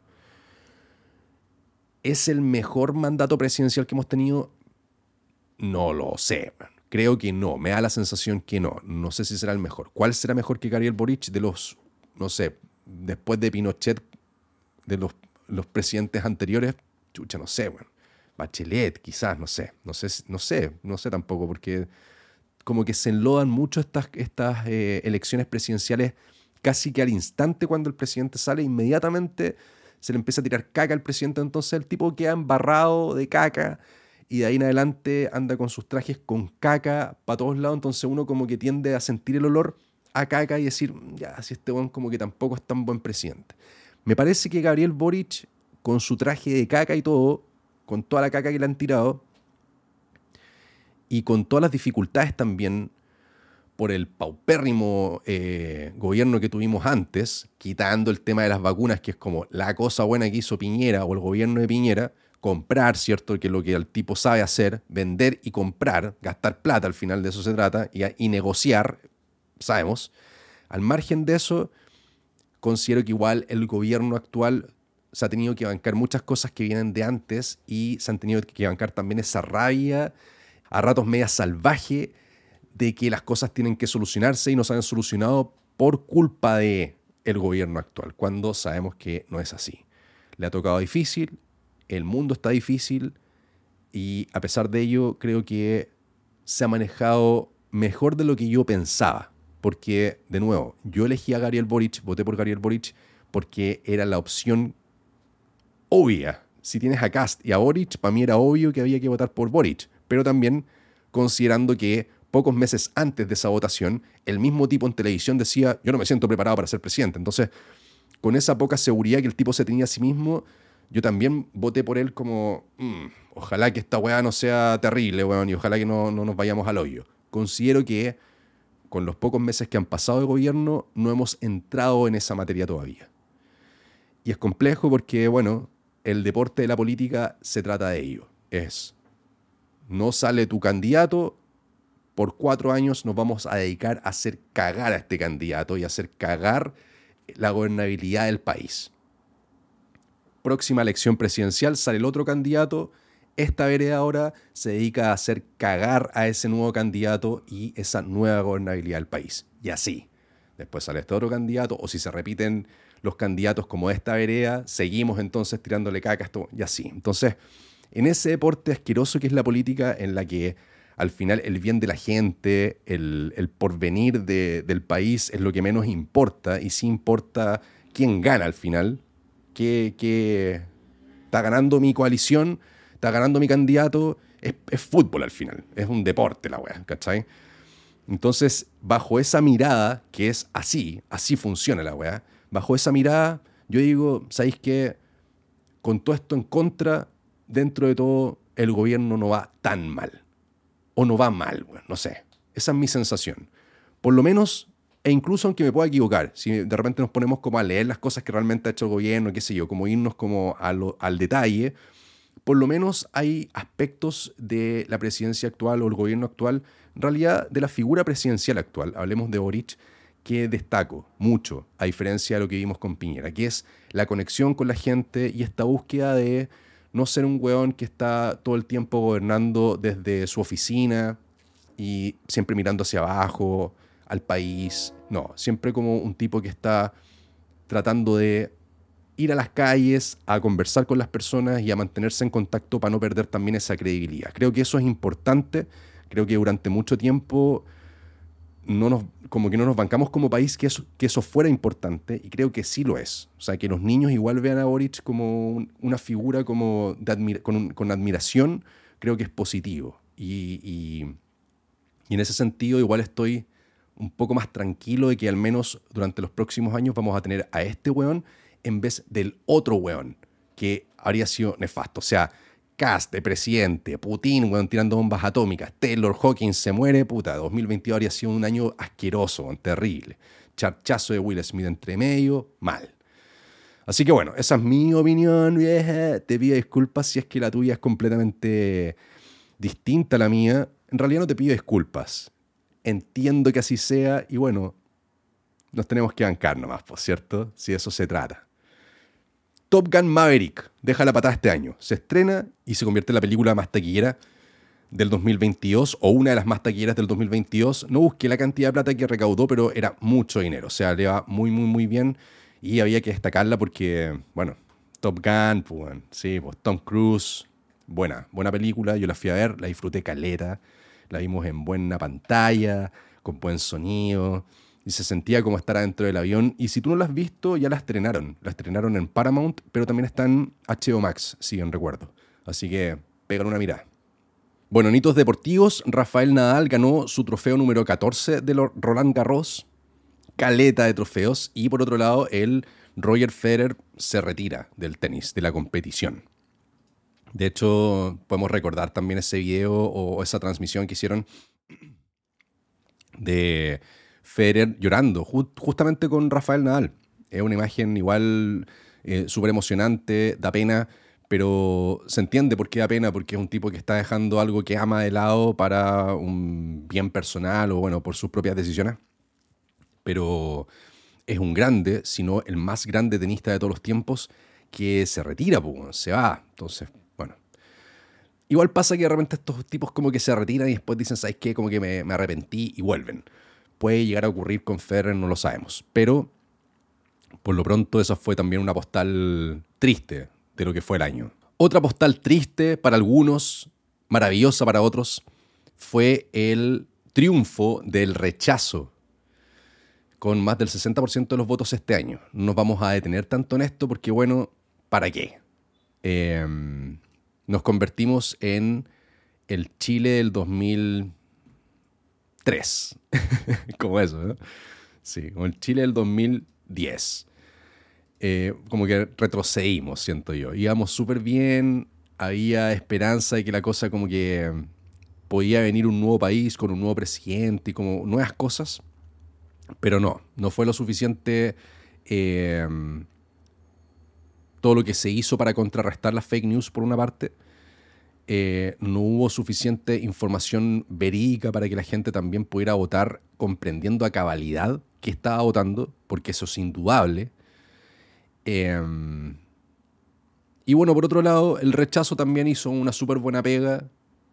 ¿Es el mejor mandato presidencial que hemos tenido? No lo sé. Creo que no. Me da la sensación que no. No sé si será el mejor. ¿Cuál será mejor que Gabriel Boric de los, no sé, después de Pinochet, de los presidentes anteriores? Chucha, no sé, bueno. Bachelet, quizás, no sé. No sé tampoco, porque como que se enlodan mucho estas elecciones presidenciales casi que al instante cuando el presidente sale, inmediatamente se le empieza a tirar caca al presidente, entonces el tipo queda embarrado de caca y de ahí en adelante anda con sus trajes con caca para todos lados, entonces uno como que tiende a sentir el olor a caca y decir, ya, si este weón como que tampoco es tan buen presidente. Me parece que Gabriel Boric, con su traje de caca y todo, con toda la caca que le han tirado, y con todas las dificultades también por el paupérrimo gobierno que tuvimos antes, quitando el tema de las vacunas, que es como la cosa buena que hizo Piñera o el gobierno de Piñera, comprar, ¿cierto? Que es lo que el tipo sabe hacer, vender y comprar, gastar plata, al final de eso se trata, y negociar, sabemos. Al margen de eso, considero que igual el gobierno actual se ha tenido que bancar muchas cosas que vienen de antes y se han tenido que bancar también esa rabia, a ratos media salvaje, de que las cosas tienen que solucionarse y no se han solucionado por culpa del gobierno actual, cuando sabemos que no es así. Le ha tocado difícil, el mundo está difícil y a pesar de ello creo que se ha manejado mejor de lo que yo pensaba. Porque, de nuevo, yo elegí a Gabriel Boric, voté por Gabriel Boric porque era la opción obvia. Si tienes a Kast y a Boric, para mí era obvio que había que votar por Boric, pero también considerando que pocos meses antes de esa votación, el mismo tipo en televisión decía, yo no me siento preparado para ser presidente. Entonces, con esa poca seguridad que el tipo se tenía a sí mismo, yo también voté por él como, ojalá que esta weá no sea terrible, weón, y ojalá que no nos vayamos al hoyo. Considero que con los pocos meses que han pasado de gobierno, no hemos entrado en esa materia todavía. Y es complejo porque, bueno, el deporte de la política se trata de ello. No sale tu candidato, por 4 años nos vamos a dedicar a hacer cagar a este candidato y a hacer cagar la gobernabilidad del país. Próxima elección presidencial sale el otro candidato, esta vereda ahora se dedica a hacer cagar a ese nuevo candidato y esa nueva gobernabilidad del país. Y así. Después sale este otro candidato, o si se repiten los candidatos como esta vereda, seguimos entonces tirándole caca a esto y así. Entonces, en ese deporte asqueroso que es la política, en la que al final el bien de la gente, el porvenir del país es lo que menos importa, y sí importa quién gana al final, que está ganando mi coalición, está ganando mi candidato, es fútbol al final, es un deporte la weá, ¿cachai? Entonces, bajo esa mirada, que es así funciona la weá, bajo esa mirada, yo digo, ¿sabéis qué? Con todo esto en contra, dentro de todo, el gobierno no va tan mal. O no va mal, bueno, no sé. Esa es mi sensación. Por lo menos, e incluso aunque me pueda equivocar, si de repente nos ponemos como a leer las cosas que realmente ha hecho el gobierno, qué sé yo, como irnos como al detalle, por lo menos hay aspectos de la presidencia actual o el gobierno actual, en realidad de la figura presidencial actual, hablemos de Boric, que destaco mucho, a diferencia de lo que vimos con Piñera, que es la conexión con la gente y esta búsqueda de no ser un weón que está todo el tiempo gobernando desde su oficina y siempre mirando hacia abajo, al país. No, siempre como un tipo que está tratando de ir a las calles, a conversar con las personas y a mantenerse en contacto para no perder también esa credibilidad. Creo que eso es importante. Creo que durante mucho tiempo como que no nos bancamos como país que eso fuera importante, y creo que sí lo es. O sea, que los niños igual vean a Boric como una figura como con admiración, creo que es positivo. Y en ese sentido igual estoy un poco más tranquilo de que al menos durante los próximos años vamos a tener a este weón en vez del otro weón que habría sido nefasto. O sea, Kast de presidente, Putin, weón, tirando bombas atómicas, Taylor Hawkins se muere, puta, 2022 habría sido un año asqueroso, weón, terrible. Charchazo de Will Smith entre medio, mal. Así que bueno, esa es mi opinión, vieja. Te pido disculpas si es que la tuya es completamente distinta a la mía. En realidad no te pido disculpas. Entiendo que así sea y bueno, nos tenemos que bancar nomás, por cierto, si de eso se trata. Top Gun Maverick deja la patada este año. Se estrena y se convierte en la película más taquillera del 2022 o una de las más taquilleras del 2022. No busqué la cantidad de plata que recaudó, pero era mucho dinero. O sea, le va muy, muy, muy bien y había que destacarla porque, bueno, Top Gun, pues, bueno, sí, pues Tom Cruise, buena película. Yo la fui a ver, la disfruté caleta. La vimos en buena pantalla, con buen sonido. Y se sentía como estar adentro del avión. Y si tú no la has visto, ya la estrenaron. La estrenaron en Paramount, pero también está en HBO Max, si bien recuerdo. Así que pégale una mirada. Bueno, en hitos deportivos, Rafael Nadal ganó su trofeo número 14 de Roland Garros. Caleta de trofeos. Y por otro lado, el Roger Federer se retira del tenis, de la competición. De hecho, podemos recordar también ese video o esa transmisión que hicieron de Federer llorando, justamente con Rafael Nadal. Es una imagen igual súper emocionante, da pena, pero se entiende por qué da pena, porque es un tipo que está dejando algo que ama de lado para un bien personal o bueno, por sus propias decisiones. Pero es un grande, si no el más grande tenista de todos los tiempos, que se retira, pues, se va. Entonces, bueno. Igual pasa que de repente estos tipos como que se retiran y después dicen, ¿sabes qué? Como que me arrepentí y vuelven. Puede llegar a ocurrir con Federer, no lo sabemos. Pero, por lo pronto, esa fue también una postal triste de lo que fue el año. Otra postal triste para algunos, maravillosa para otros, fue el triunfo del rechazo, con más del 60% de los votos este año. No nos vamos a detener tanto en esto porque, bueno, ¿para qué? Nos convertimos en el Chile del 2003. Como eso, ¿no? Sí, como el Chile del 2010. Como que retrocedimos, siento yo. Íbamos súper bien, había esperanza de que la cosa como que podía venir un nuevo país con un nuevo presidente y como nuevas cosas, pero no fue lo suficiente todo lo que se hizo para contrarrestar las fake news por una parte. No hubo suficiente información verídica para que la gente también pudiera votar comprendiendo a cabalidad qué estaba votando, porque eso es indudable. Y bueno, por otro lado, el rechazo también hizo una súper buena pega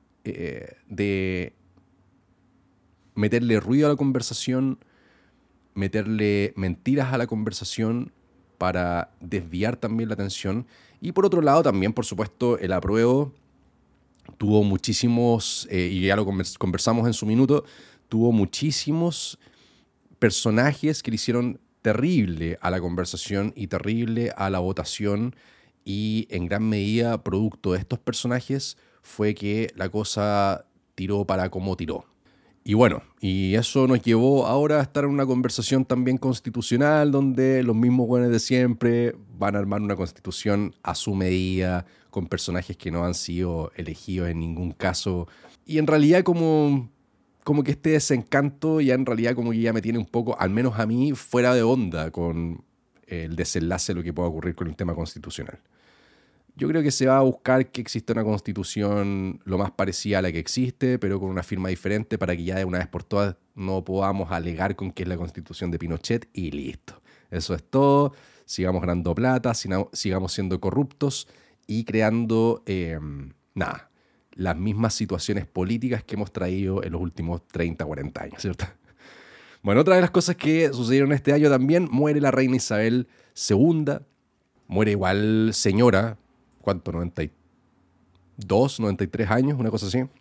de meterle ruido a la conversación, meterle mentiras a la conversación para desviar también la atención. Y por otro lado también, por supuesto, el apruebo tuvo muchísimos, y ya lo conversamos en su minuto, tuvo muchísimos personajes que le hicieron terrible a la conversación y terrible a la votación, y en gran medida producto de estos personajes fue que la cosa tiró para como tiró. Y bueno, y eso nos llevó ahora a estar en una conversación también constitucional donde los mismos buenos de siempre van a armar una constitución a su medida con personajes que no han sido elegidos en ningún caso. Y en realidad como que este desencanto ya en realidad como que ya me tiene un poco, al menos a mí, fuera de onda con el desenlace de lo que pueda ocurrir con el tema constitucional. Yo creo que se va a buscar que exista una constitución lo más parecida a la que existe, pero con una firma diferente para que ya de una vez por todas no podamos alegar con que es la constitución de Pinochet y listo. Eso es todo. Sigamos ganando plata, sigamos siendo corruptos y creando, las mismas situaciones políticas que hemos traído en los últimos 30, 40 años, ¿cierto? Bueno, otra de las cosas que sucedieron este año también, muere la reina Isabel II, muere igual señora, ¿cuánto? 92, 93 años, una cosa así.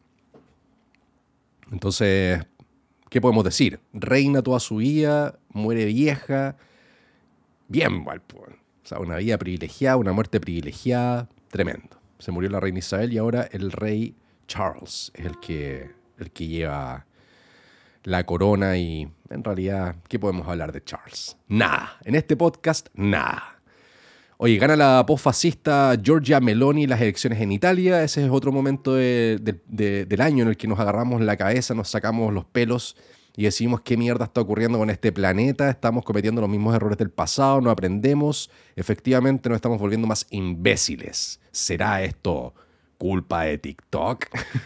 Entonces, ¿qué podemos decir? Reina toda su vida, muere vieja, bien igual, pues. O sea, una vida privilegiada, una muerte privilegiada, tremendo. Se murió la reina Isabel y ahora el rey Charles es el que lleva la corona y en realidad, ¿qué podemos hablar de Charles? Nada. En este podcast, nada. Oye, gana la posfascista Giorgia Meloni las elecciones en Italia. Ese es otro momento del año en el que nos agarramos la cabeza, nos sacamos los pelos y decimos qué mierda está ocurriendo con este planeta. Estamos cometiendo los mismos errores del pasado, no aprendemos. Efectivamente nos estamos volviendo más imbéciles. ¿Será esto culpa de TikTok?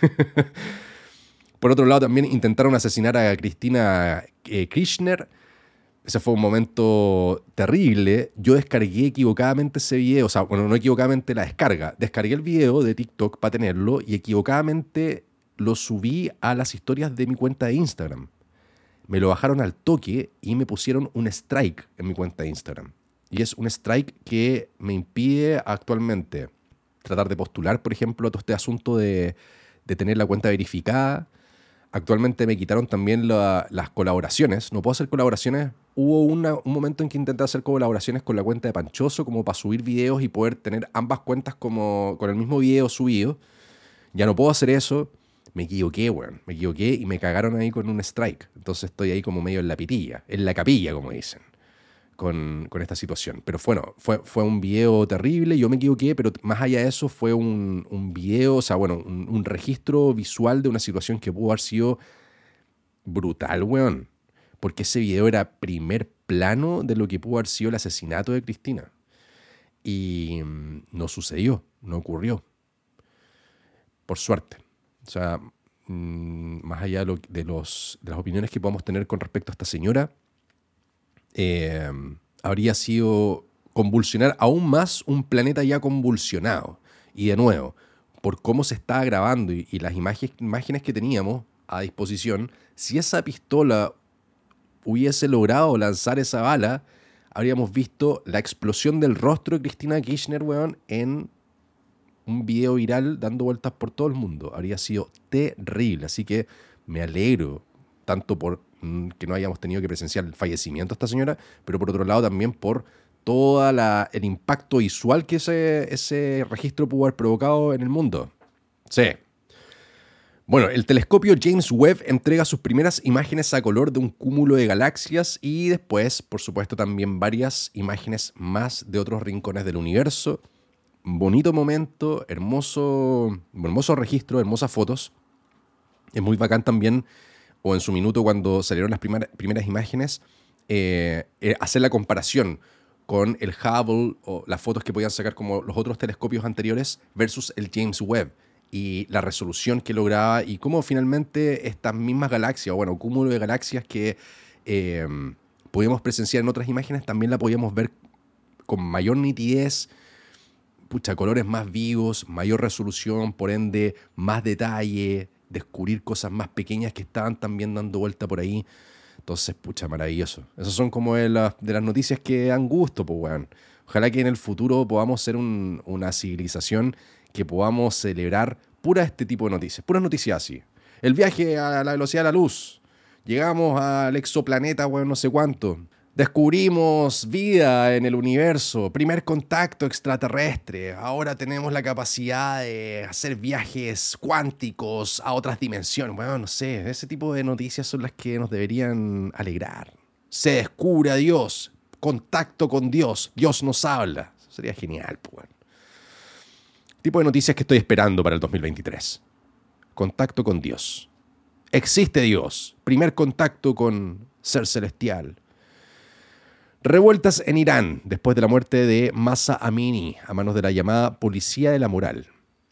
Por otro lado, también intentaron asesinar a Cristina Kirchner. Ese fue un momento terrible. Yo descargué equivocadamente ese video. O sea, bueno, no equivocadamente la descarga. Descargué el video de TikTok para tenerlo y equivocadamente lo subí a las historias de mi cuenta de Instagram. Me lo bajaron al toque y me pusieron un strike en mi cuenta de Instagram. Y es un strike que me impide actualmente tratar de postular, por ejemplo, a todo este asunto de tener la cuenta verificada. Actualmente me quitaron también las colaboraciones. No puedo hacer colaboraciones. Hubo un momento en que intenté hacer colaboraciones con la cuenta de Panchoso como para subir videos y poder tener ambas cuentas como con el mismo video subido. Ya no puedo hacer eso. Me equivoqué, weón. Me equivoqué y me cagaron ahí con un strike. Entonces estoy ahí como medio en la pitilla, en la capilla, como dicen, con esta situación. Pero bueno, fue un video terrible. Yo me equivoqué, pero más allá de eso fue un video, o sea, bueno, un registro visual de una situación que pudo haber sido brutal, weón. Porque ese video era primer plano de lo que pudo haber sido el asesinato de Cristina. Y no sucedió, no ocurrió. Por suerte. O sea, más allá de las opiniones que podamos tener con respecto a esta señora, habría sido convulsionar aún más un planeta ya convulsionado. Y de nuevo, por cómo se estaba grabando y las imágenes que teníamos a disposición, si esa pistola hubiese logrado lanzar esa bala, habríamos visto la explosión del rostro de Cristina Kirchner, weón, en un video viral dando vueltas por todo el mundo. Habría sido terrible. Así que me alegro tanto por que no hayamos tenido que presenciar el fallecimiento de esta señora, pero por otro lado también por todo el impacto visual que ese registro pudo haber provocado en el mundo. Sí. Bueno, el telescopio James Webb entrega sus primeras imágenes a color de un cúmulo de galaxias y después, por supuesto, también varias imágenes más de otros rincones del universo. Bonito momento, hermoso registro, hermosas fotos. Es muy bacán también, o en su minuto cuando salieron las primeras imágenes, hacer la comparación con el Hubble o las fotos que podían sacar como los otros telescopios anteriores versus el James Webb y la resolución que lograba y cómo finalmente estas mismas galaxias, o bueno, cúmulo de galaxias que podíamos presenciar en otras imágenes, también la podíamos ver con mayor nitidez, colores más vivos, mayor resolución, por ende, más detalle, descubrir cosas más pequeñas que estaban también dando vuelta por ahí. Entonces, maravilloso. Esas son como de las noticias que dan gusto, pues, weón. Ojalá que en el futuro podamos ser una civilización que podamos celebrar este tipo de noticias. Puras noticias así. El viaje a la velocidad de la luz. Llegamos al exoplaneta, weón, no sé cuánto. Descubrimos vida en el universo, primer contacto extraterrestre, ahora tenemos la capacidad de hacer viajes cuánticos a otras dimensiones. Bueno, no sé, ese tipo de noticias son las que nos deberían alegrar. Se descubre a Dios, contacto con Dios, Dios nos habla. Eso sería genial, pues. Bueno. Tipo de noticias que estoy esperando para el 2023. Contacto con Dios. Existe Dios, primer contacto con ser celestial. Revueltas en Irán después de la muerte de Mahsa Amini a manos de la llamada Policía de la Moral.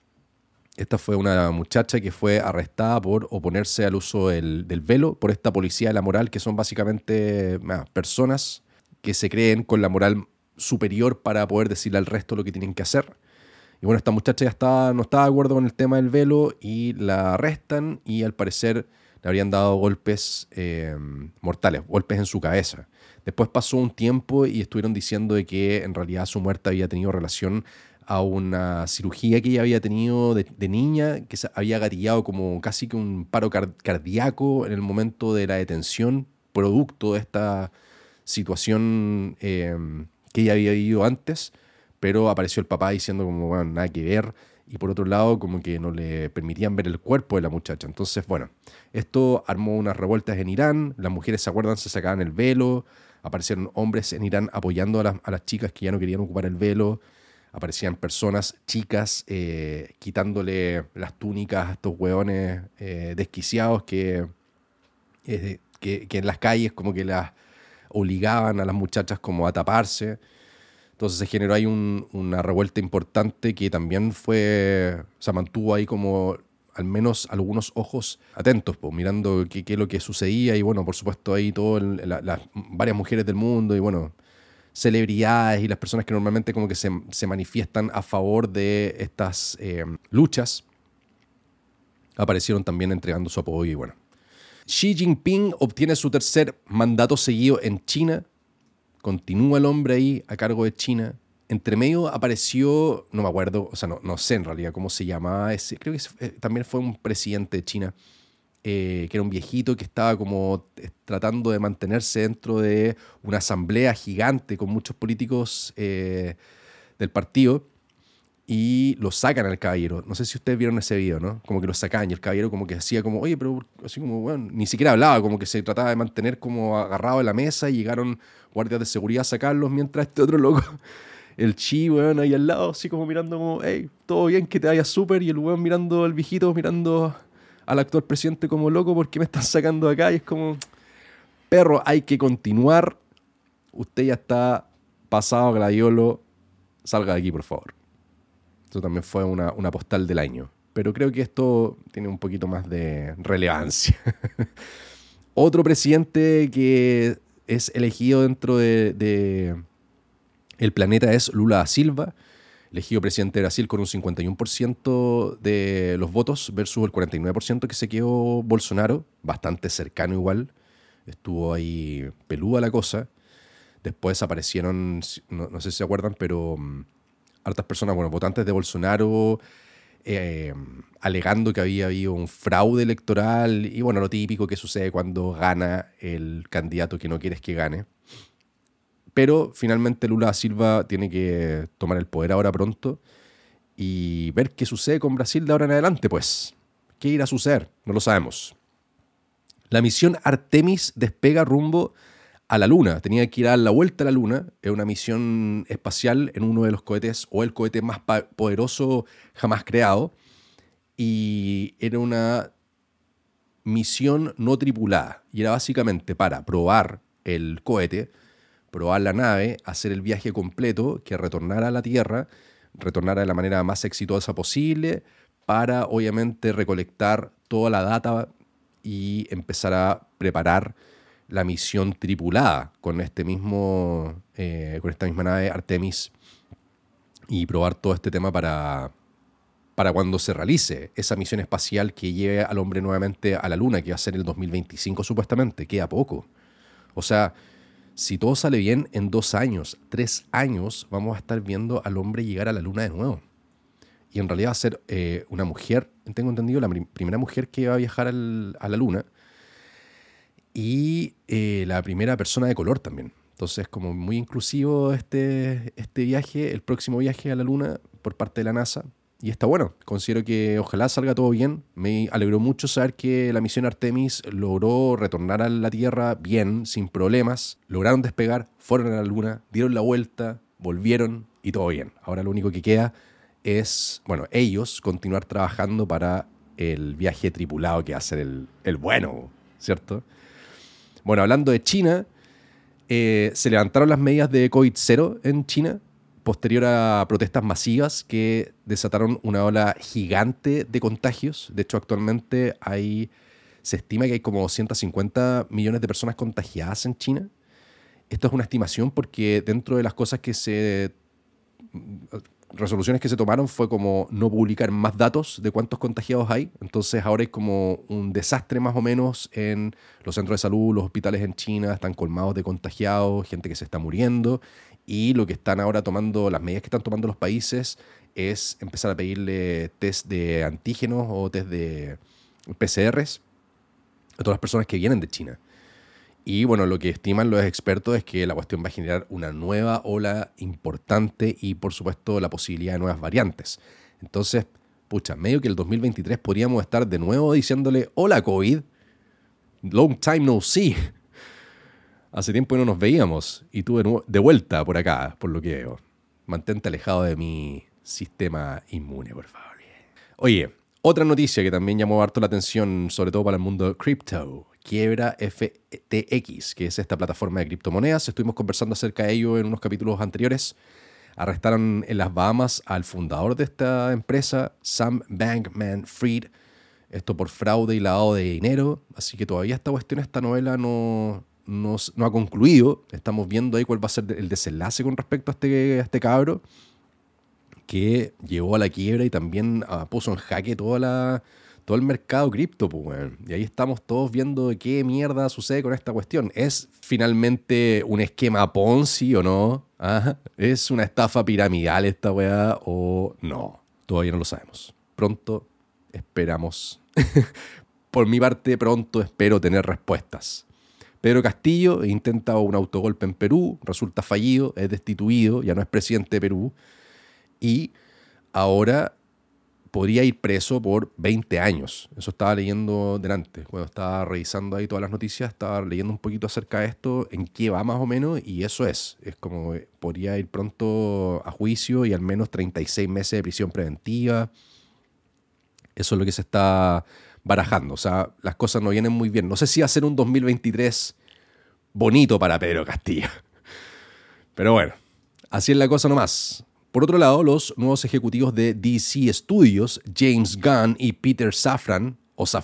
Esta fue una muchacha que fue arrestada por oponerse al uso del velo por esta Policía de la Moral, que son básicamente personas que se creen con la moral superior para poder decirle al resto lo que tienen que hacer. Y bueno, esta muchacha no estaba de acuerdo con el tema del velo y la arrestan y al parecer le habrían dado golpes mortales, golpes en su cabeza. Después pasó un tiempo y estuvieron diciendo de que en realidad su muerte había tenido relación a una cirugía que ella había tenido de niña, que se había gatillado como casi que un paro cardíaco en el momento de la detención, producto de esta situación que ella había vivido antes, pero apareció el papá diciendo como, bueno, nada que ver, y por otro lado como que no le permitían ver el cuerpo de la muchacha. Entonces, bueno, esto armó unas revueltas en Irán, las mujeres, ¿se acuerdan?, se sacaban el velo, aparecieron hombres en Irán apoyando a las chicas que ya no querían ocupar el velo, aparecían personas, chicas, quitándole las túnicas a estos hueones desquiciados que en las calles como que las obligaban a las muchachas como a taparse. Entonces se generó ahí una revuelta importante que también se mantuvo ahí como al menos algunos ojos atentos, pues, mirando qué es lo que sucedía. Y bueno, por supuesto ahí las varias mujeres del mundo y bueno, celebridades y las personas que normalmente como que se manifiestan a favor de estas luchas aparecieron también entregando su apoyo. Y bueno, Xi Jinping obtiene su tercer mandato seguido en China. Continúa el hombre ahí a cargo de China. Entre medio apareció, no me acuerdo, o sea, no sé en realidad cómo se llamaba ese, creo que también fue un presidente de China, que era un viejito que estaba como tratando de mantenerse dentro de una asamblea gigante con muchos políticos del partido, y lo sacan al caballero. No sé si ustedes vieron ese video, ¿no? Como que lo sacan y el caballero como que hacía como, oye, pero así como, bueno, ni siquiera hablaba, como que se trataba de mantener como agarrado de la mesa y llegaron guardias de seguridad a sacarlos mientras este otro loco, el Chi, weón, ahí al lado, así como mirando como, hey, todo bien, que te vaya súper, y el weón mirando al viejito, mirando al actual presidente como loco, ¿por qué me están sacando de acá? Y es como, perro, hay que continuar, usted ya está pasado gladiolo, salga de aquí, por favor. Esto también fue una postal del año. Pero creo que esto tiene un poquito más de relevancia. Otro presidente que es elegido dentro de el planeta es Lula da Silva, elegido presidente de Brasil con un 51% de los votos versus el 49% que se quedó Bolsonaro, bastante cercano igual. Estuvo ahí peluda la cosa. Después aparecieron, no sé si se acuerdan, pero hartas personas, bueno, votantes de Bolsonaro, alegando que había habido un fraude electoral y bueno, lo típico que sucede cuando gana el candidato que no quieres que gane. Pero finalmente Lula da Silva tiene que tomar el poder ahora pronto y ver qué sucede con Brasil de ahora en adelante, pues. ¿Qué irá a suceder? No lo sabemos. La misión Artemis despega rumbo a la Luna. Tenía que ir a dar la vuelta a la Luna. Es una misión espacial en uno de los cohetes, o el cohete más poderoso jamás creado. Y era una misión no tripulada. Y era básicamente para probar el cohete, probar la nave, hacer el viaje completo, que retornara a la Tierra, retornara de la manera más exitosa posible, para obviamente recolectar toda la data y empezar a preparar la misión tripulada con esta misma nave Artemis y probar todo este tema para cuando se realice esa misión espacial que lleve al hombre nuevamente a la Luna, que va a ser el 2025 supuestamente. Queda poco. O sea, si todo sale bien, en 2 años, 3 años, vamos a estar viendo al hombre llegar a la Luna de nuevo. Y en realidad va a ser una mujer, tengo entendido, la primera mujer que va a viajar a la Luna. Y la primera persona de color también. Entonces, como muy inclusivo este viaje, el próximo viaje a la Luna por parte de la NASA. Y está bueno. Considero que ojalá salga todo bien. Me alegró mucho saber que la misión Artemis logró retornar a la Tierra bien, sin problemas. Lograron despegar, fueron a la Luna, dieron la vuelta, volvieron y todo bien. Ahora lo único que queda es, bueno, ellos continuar trabajando para el viaje tripulado que va a ser el bueno, ¿cierto? Bueno, hablando de China, se levantaron las medidas de COVID-0 en China, posterior a protestas masivas que desataron una ola gigante de contagios. De hecho, actualmente se estima que hay como 250 millones de personas contagiadas en China. Esto es una estimación porque dentro de las cosas que resoluciones que se tomaron fue como no publicar más datos de cuántos contagiados hay. Entonces ahora hay como un desastre más o menos en los centros de salud, los hospitales en China están colmados de contagiados, gente que se está muriendo. Y lo que están ahora tomando, las medidas que están tomando los países es empezar a pedirle test de antígenos o test de PCRs a todas las personas que vienen de China. Y bueno, lo que estiman los expertos es que la cuestión va a generar una nueva ola importante y por supuesto la posibilidad de nuevas variantes. Entonces, pucha, medio que el 2023 podríamos estar de nuevo diciéndole hola COVID, long time no see. Hace tiempo que no nos veíamos y tú de vuelta por acá, por lo que veo. Mantente alejado de mi sistema inmune, por favor. Oye, otra noticia que también llamó harto la atención, sobre todo para el mundo cripto. Quiebra FTX, que es esta plataforma de criptomonedas. Estuvimos conversando acerca de ello en unos capítulos anteriores. Arrestaron en las Bahamas al fundador de esta empresa, Sam Bankman-Fried. Esto por fraude y lavado de dinero. Así que todavía esta novela no ha concluido. Estamos viendo ahí cuál va a ser el desenlace con respecto a este cabro que llevó a la quiebra y también puso en jaque todo el mercado cripto, pues, bueno. Y ahí estamos todos viendo qué mierda sucede con esta cuestión. ¿Es finalmente un esquema Ponzi o no? ¿Ah? ¿Es una estafa piramidal esta weá o no? Todavía no lo sabemos. Pronto esperamos. Por mi parte, pronto espero tener respuestas. Pedro Castillo intenta un autogolpe en Perú, resulta fallido, es destituido, ya no es presidente de Perú. Y ahora podría ir preso por 20 años. Eso estaba leyendo delante. Cuando estaba revisando ahí todas las noticias, estaba leyendo un poquito acerca de esto, en qué va más o menos, y eso es como podría ir pronto a juicio y al menos 36 meses de prisión preventiva. Eso es lo que se está barajando. O sea, las cosas no vienen muy bien. No sé si va a ser un 2023 bonito para Pedro Castillo. Pero bueno, así es la cosa nomás. Por otro lado, los nuevos ejecutivos de DC Studios, James Gunn y Peter Safran,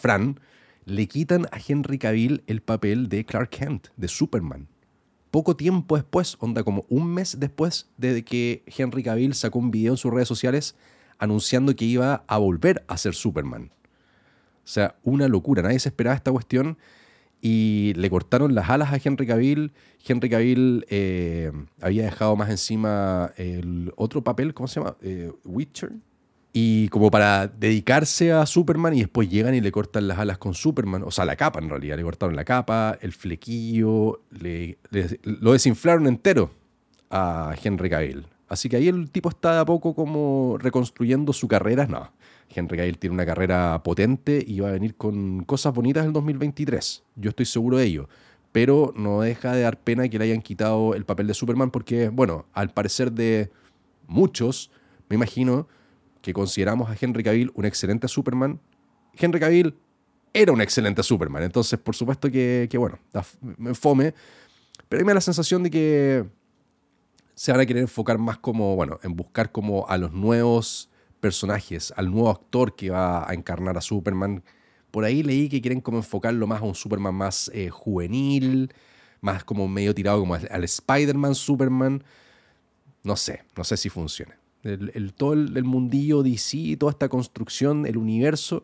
le quitan a Henry Cavill el papel de Clark Kent, de Superman. Poco tiempo después, como un mes después de que Henry Cavill sacó un video en sus redes sociales anunciando que iba a volver a ser Superman. O sea, una locura. Nadie se esperaba esta cuestión. Y le cortaron las alas a Henry Cavill. Henry Cavill había dejado más encima el otro papel, ¿cómo se llama? Witcher. Y como para dedicarse a Superman, y después llegan y le cortan las alas con Superman. O sea, la capa en realidad. Le cortaron la capa, el flequillo, lo desinflaron entero a Henry Cavill. Así que ahí el tipo está de a poco como reconstruyendo su carrera. No. Henry Cavill tiene una carrera potente y va a venir con cosas bonitas en el 2023. Yo estoy seguro de ello. Pero no deja de dar pena que le hayan quitado el papel de Superman porque, bueno, al parecer de muchos, me imagino que consideramos a Henry Cavill un excelente Superman. Henry Cavill era un excelente Superman. Entonces, por supuesto que bueno, me fome. Pero a mí me da la sensación de que se van a querer enfocar más como, bueno, en buscar como a los nuevos personajes, al nuevo actor que va a encarnar a Superman. Por ahí leí que quieren como enfocarlo más a un Superman más juvenil, más como medio tirado como al Spider-Man Superman. No sé si funciona. Todo el mundillo DC, toda esta construcción, el universo,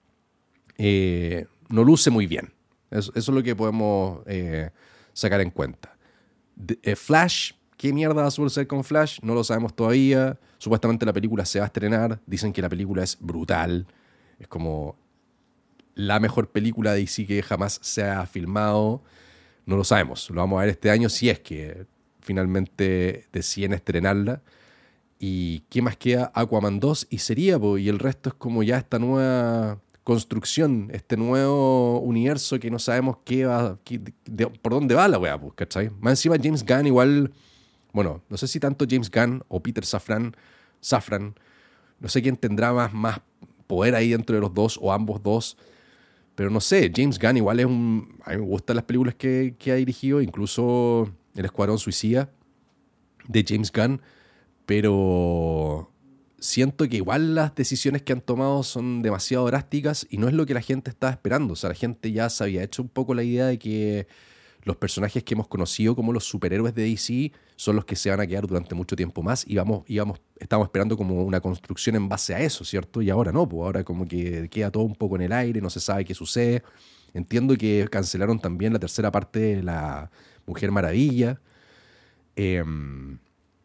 no luce muy bien. Eso es lo que podemos sacar en cuenta. Flash, ¿qué mierda va a suceder con Flash? No lo sabemos todavía. Supuestamente la película se va a estrenar. Dicen que la película es brutal. Es como la mejor película de DC que jamás se ha filmado. No lo sabemos. Lo vamos a ver este año si es que finalmente deciden estrenarla. ¿Y qué más queda? Aquaman 2 y sería, y el resto es como ya esta nueva construcción, este nuevo universo que no sabemos por dónde va la weá, ¿cachai? Más encima James Gunn igual, bueno, no sé si tanto James Gunn o Peter Safran, no sé quién tendrá más poder ahí dentro de los dos o ambos dos, pero no sé, James Gunn igual a mí me gustan las películas que ha dirigido, incluso El Escuadrón Suicida de James Gunn, pero siento que igual las decisiones que han tomado son demasiado drásticas y no es lo que la gente estaba esperando. O sea, la gente ya se había hecho un poco la idea de que los personajes que hemos conocido como los superhéroes de DC son los que se van a quedar durante mucho tiempo más y estamos esperando como una construcción en base a eso, ¿cierto? Y ahora no, pues ahora como que queda todo un poco en el aire, no se sabe qué sucede. Entiendo que cancelaron también la tercera parte de la Mujer Maravilla. En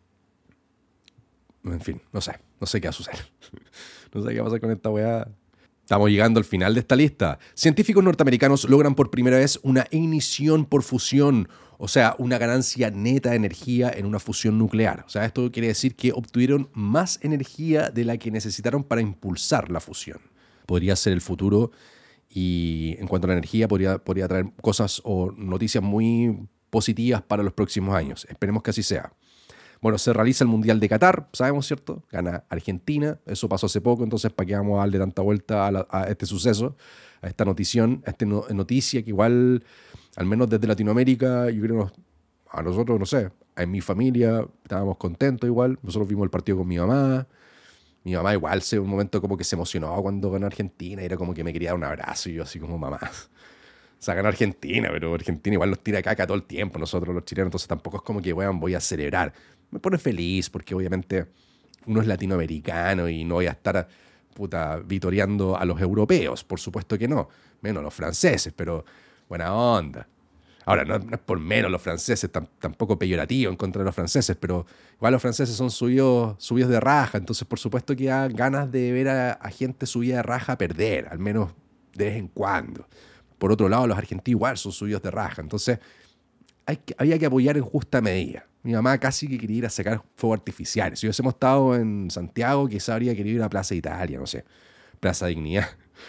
fin, no sé qué va a suceder. No sé qué va a pasar con esta weá. Estamos llegando al final de esta lista. Científicos norteamericanos logran por primera vez una ignición por fusión, o sea, una ganancia neta de energía en una fusión nuclear. O sea, esto quiere decir que obtuvieron más energía de la que necesitaron para impulsar la fusión. Podría ser el futuro y en cuanto a la energía podría traer cosas o noticias muy positivas para los próximos años. Esperemos que así sea. Bueno, se realiza el Mundial de Qatar, sabemos, ¿cierto? Gana Argentina, eso pasó hace poco, entonces ¿para qué vamos a darle tanta vuelta a este suceso, a esta notición, a esta noticia que igual, al menos desde Latinoamérica, yo creo a nosotros, no sé, en mi familia estábamos contentos igual, nosotros vimos el partido con mi mamá igual un momento como que se emocionó cuando ganó Argentina, y era como que me quería dar un abrazo y yo así como mamá. O sea, ganó Argentina, pero Argentina igual nos tira caca todo el tiempo, nosotros los chilenos, entonces tampoco es como que, weón, voy a celebrar. Me pone feliz porque obviamente uno es latinoamericano y no voy a estar, vitoreando a los europeos, por supuesto que no, menos a los franceses, pero buena onda. Ahora, no es por menos los franceses, tampoco peyorativo en contra de los franceses, pero igual los franceses son subidos de raja, entonces por supuesto que dan ganas de ver a gente subida de raja perder, al menos de vez en cuando. Por otro lado, los argentinos igual son subidos de raja. Entonces, había que apoyar en justa medida. Mi mamá casi que quería ir a sacar fuegos artificiales. Si hubiésemos estado en Santiago, quizá habría querido ir a Plaza Italia, no sé, Plaza Dignidad.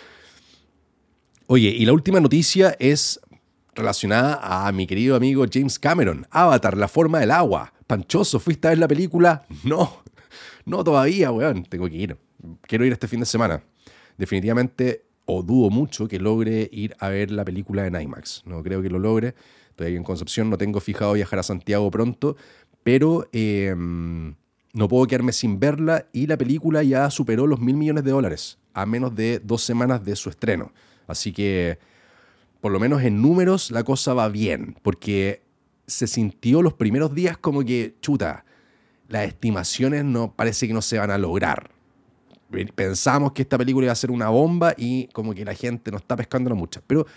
Oye, y la última noticia es relacionada a mi querido amigo James Cameron. Avatar, la forma del agua. Panchoso, ¿fuiste a ver la película? No todavía, weón. Tengo que ir. Quiero ir este fin de semana. Definitivamente, o dudo mucho que logre ir a ver la película en IMAX. No creo que lo logre. Estoy aquí en Concepción, no tengo fijado viajar a Santiago pronto, pero no puedo quedarme sin verla y la película ya superó los $1.000 millones a menos de 2 semanas de su estreno. Así que, por lo menos en números, la cosa va bien, porque se sintió los primeros días como que, chuta, las estimaciones parece que no se van a lograr. Pensamos que esta película iba a ser una bomba y como que la gente no está pescándola mucho, pero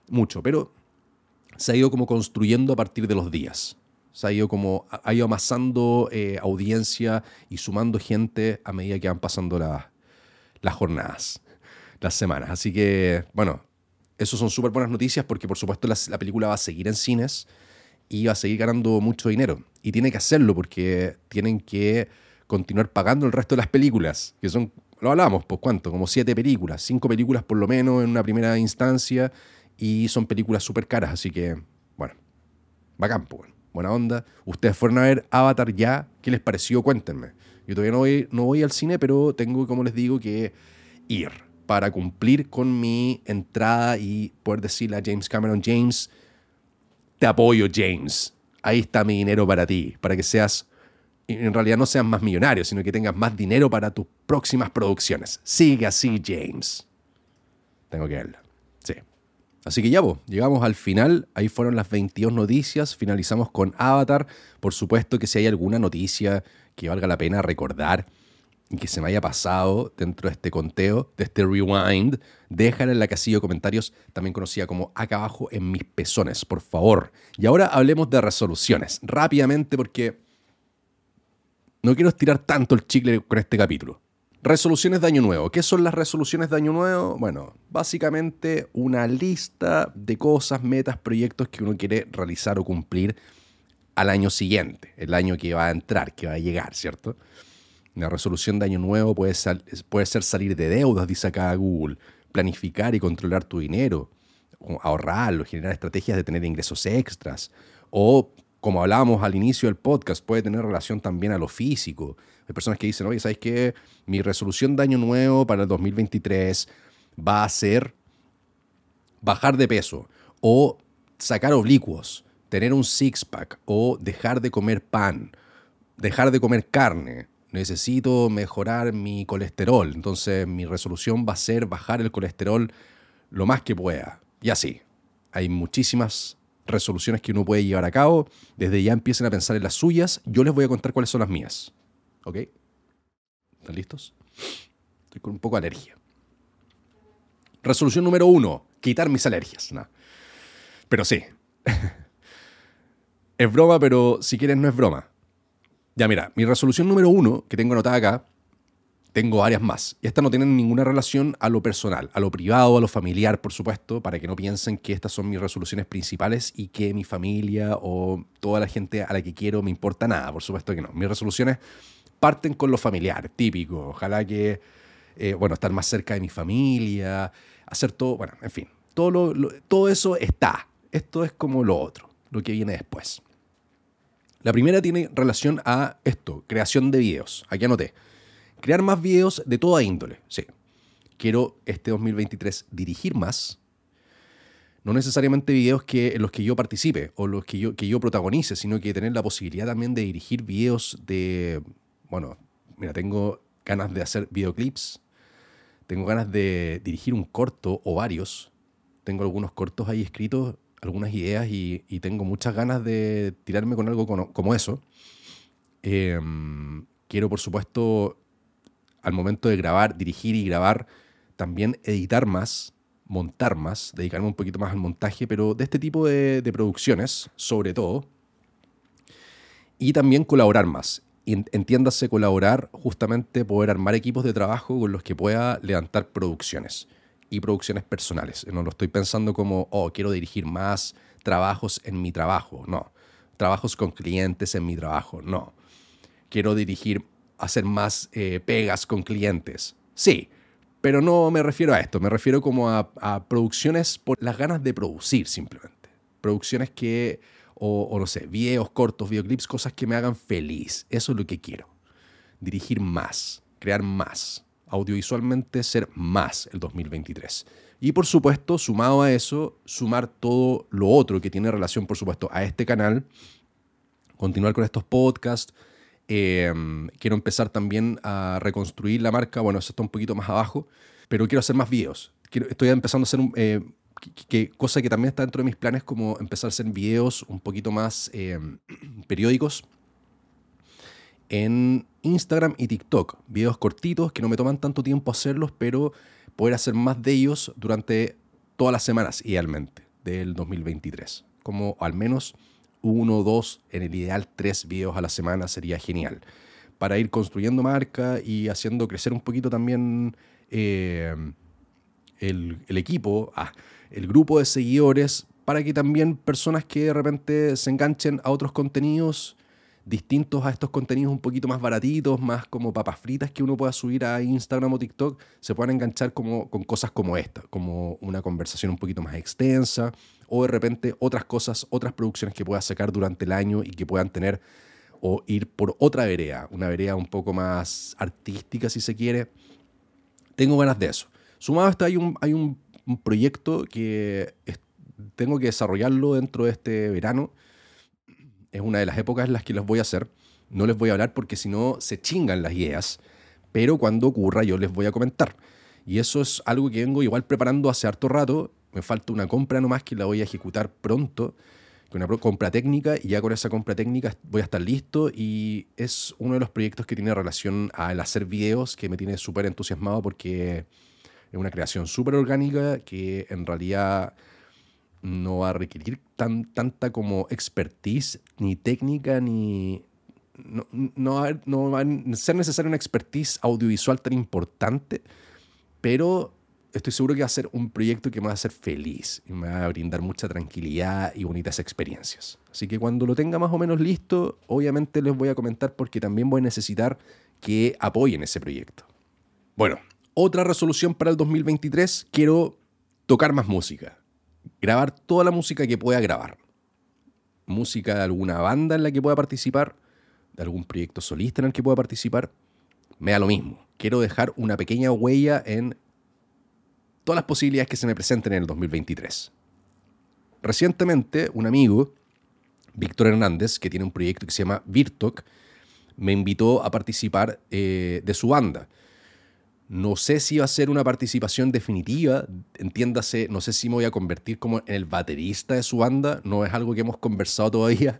se ha ido como construyendo a partir de los días. Ha ido amasando audiencia y sumando gente a medida que van pasando las jornadas, las semanas. Así que, bueno, eso son súper buenas noticias porque, por supuesto, la película va a seguir en cines y va a seguir ganando mucho dinero. Y tiene que hacerlo porque tienen que continuar pagando el resto de las películas, que son, lo hablamos, pues ¿cuánto? Como 7 películas, 5 películas por lo menos en una primera instancia, y son películas súper caras, así que, bueno, bacán, pues, buena onda. Ustedes fueron a ver Avatar ya, ¿qué les pareció? Cuéntenme. Yo todavía no voy al cine, pero tengo, como les digo, que ir para cumplir con mi entrada y poder decirle a James Cameron, James, te apoyo, James. Ahí está mi dinero para ti, para que en realidad no seas más millonario, sino que tengas más dinero para tus próximas producciones. Sigue así, James. Tengo que verla. Sí. Así que ya, llegamos al final. Ahí fueron las 22 noticias. Finalizamos con Avatar. Por supuesto que si hay alguna noticia que valga la pena recordar y que se me haya pasado dentro de este conteo, de este rewind, déjala en la casilla de comentarios, también conocida como acá abajo en mis pezones, por favor. Y ahora hablemos de resoluciones, rápidamente, porque no quiero estirar tanto el chicle con este capítulo. Resoluciones de Año Nuevo. ¿Qué son las resoluciones de Año Nuevo? Bueno, básicamente una lista de cosas, metas, proyectos que uno quiere realizar o cumplir al año siguiente, el año que va a entrar, que va a llegar, ¿cierto? Una resolución de Año Nuevo puede ser salir de deudas, dice acá Google, planificar y controlar tu dinero, ahorrarlo, generar estrategias de tener ingresos extras, o, como hablábamos al inicio del podcast, puede tener relación también a lo físico. Hay personas que dicen, oye, ¿sabes qué? Mi resolución de Año Nuevo para el 2023 va a ser bajar de peso, o sacar oblicuos, tener un six-pack, o dejar de comer pan, dejar de comer carne. Necesito mejorar mi colesterol, entonces mi resolución va a ser bajar el colesterol lo más que pueda. Y así, hay muchísimas resoluciones que uno puede llevar a cabo. Desde ya empiecen a pensar en las suyas. Yo les voy a contar cuáles son las mías. ¿Ok? ¿Están listos? Estoy con un poco de alergia. Resolución número 1. Quitar mis alergias. No. Pero sí. Es broma, pero si quieres no es broma. Ya mira, mi resolución número 1, que tengo anotada acá, tengo varias más. Y estas no tienen ninguna relación a lo personal, a lo privado, a lo familiar, por supuesto, para que no piensen que estas son mis resoluciones principales y que mi familia o toda la gente a la que quiero me importa nada. Por supuesto que no. Mis resoluciones parten con lo familiar, típico. Ojalá que, estar más cerca de mi familia, hacer todo, bueno, en fin. Todo eso está. Esto es como lo otro, lo que viene después. La primera tiene relación a esto, creación de videos. Aquí anoté. Crear más videos de toda índole, sí. Quiero este 2023 dirigir más. No necesariamente videos en los que yo participe o los que yo protagonice, sino que tener la posibilidad también de dirigir videos de... Bueno, mira, tengo ganas de hacer videoclips. Tengo ganas de dirigir un corto o varios. Tengo algunos cortos ahí escritos, algunas ideas y tengo muchas ganas de tirarme con algo como eso. Quiero, por supuesto, al momento de grabar, dirigir y grabar, también editar más, montar más, dedicarme un poquito más al montaje, pero de este tipo de producciones, sobre todo. Y también colaborar más. Entiéndase colaborar, justamente poder armar equipos de trabajo con los que pueda levantar producciones. Y producciones personales. No lo estoy pensando como, quiero dirigir más trabajos en mi trabajo. No. Trabajos con clientes en mi trabajo. No. Quiero hacer más pegas con clientes. Sí, pero no me refiero a esto. Me refiero como a producciones por las ganas de producir, simplemente. Producciones que, o no sé, videos cortos, videoclips, cosas que me hagan feliz. Eso es lo que quiero. Dirigir más, crear más. Audiovisualmente ser más el 2023. Y por supuesto, sumado a eso, sumar todo lo otro que tiene relación, por supuesto, a este canal. Continuar con estos podcasts. Quiero empezar también a reconstruir la marca. Bueno, eso está un poquito más abajo, pero quiero hacer más videos. Estoy empezando a hacer cosa que también está dentro de mis planes, como empezar a hacer videos un poquito más periódicos en Instagram y TikTok. Videos cortitos que no me toman tanto tiempo hacerlos, pero poder hacer más de ellos durante todas las semanas, idealmente, del 2023. Como al menos 1, 2, en el ideal 3 videos a la semana sería genial. Para ir construyendo marca y haciendo crecer un poquito también el equipo, el grupo de seguidores, para que también personas que de repente se enganchen a otros contenidos distintos a estos contenidos un poquito más baratitos, más como papas fritas que uno pueda subir a Instagram o TikTok, se puedan enganchar con cosas como esta, como una conversación un poquito más extensa, o de repente otras cosas, otras producciones que pueda sacar durante el año y que puedan tener o ir por otra vereda, una vereda un poco más artística si se quiere. Tengo ganas de eso. Sumado a esto hay un proyecto que tengo que desarrollarlo dentro de este verano. Es una de las épocas en las que los voy a hacer. No les voy a hablar porque si no se chingan las ideas, pero cuando ocurra yo les voy a comentar. Y eso es algo que vengo igual preparando hace harto rato. Me falta una compra nomás que la voy a ejecutar pronto, una compra técnica, y ya con esa compra técnica voy a estar listo, y es uno de los proyectos que tiene relación al hacer videos que me tiene súper entusiasmado porque es una creación súper orgánica que en realidad no va a requerir tanta como expertise, ni técnica, ni... No va a ser necesaria una expertise audiovisual tan importante, pero estoy seguro que va a ser un proyecto que me va a hacer feliz y me va a brindar mucha tranquilidad y bonitas experiencias. Así que cuando lo tenga más o menos listo, obviamente les voy a comentar porque también voy a necesitar que apoyen ese proyecto. Bueno, otra resolución para el 2023, quiero tocar más música. Grabar toda la música que pueda grabar. Música de alguna banda en la que pueda participar, de algún proyecto solista en el que pueda participar, me da lo mismo. Quiero dejar una pequeña huella en todas las posibilidades que se me presenten en el 2023. Recientemente, un amigo, Víctor Hernández, que tiene un proyecto que se llama Virtok, me invitó a participar de su banda. No sé si va a ser una participación definitiva, entiéndase, no sé si me voy a convertir como en el baterista de su banda, no es algo que hemos conversado todavía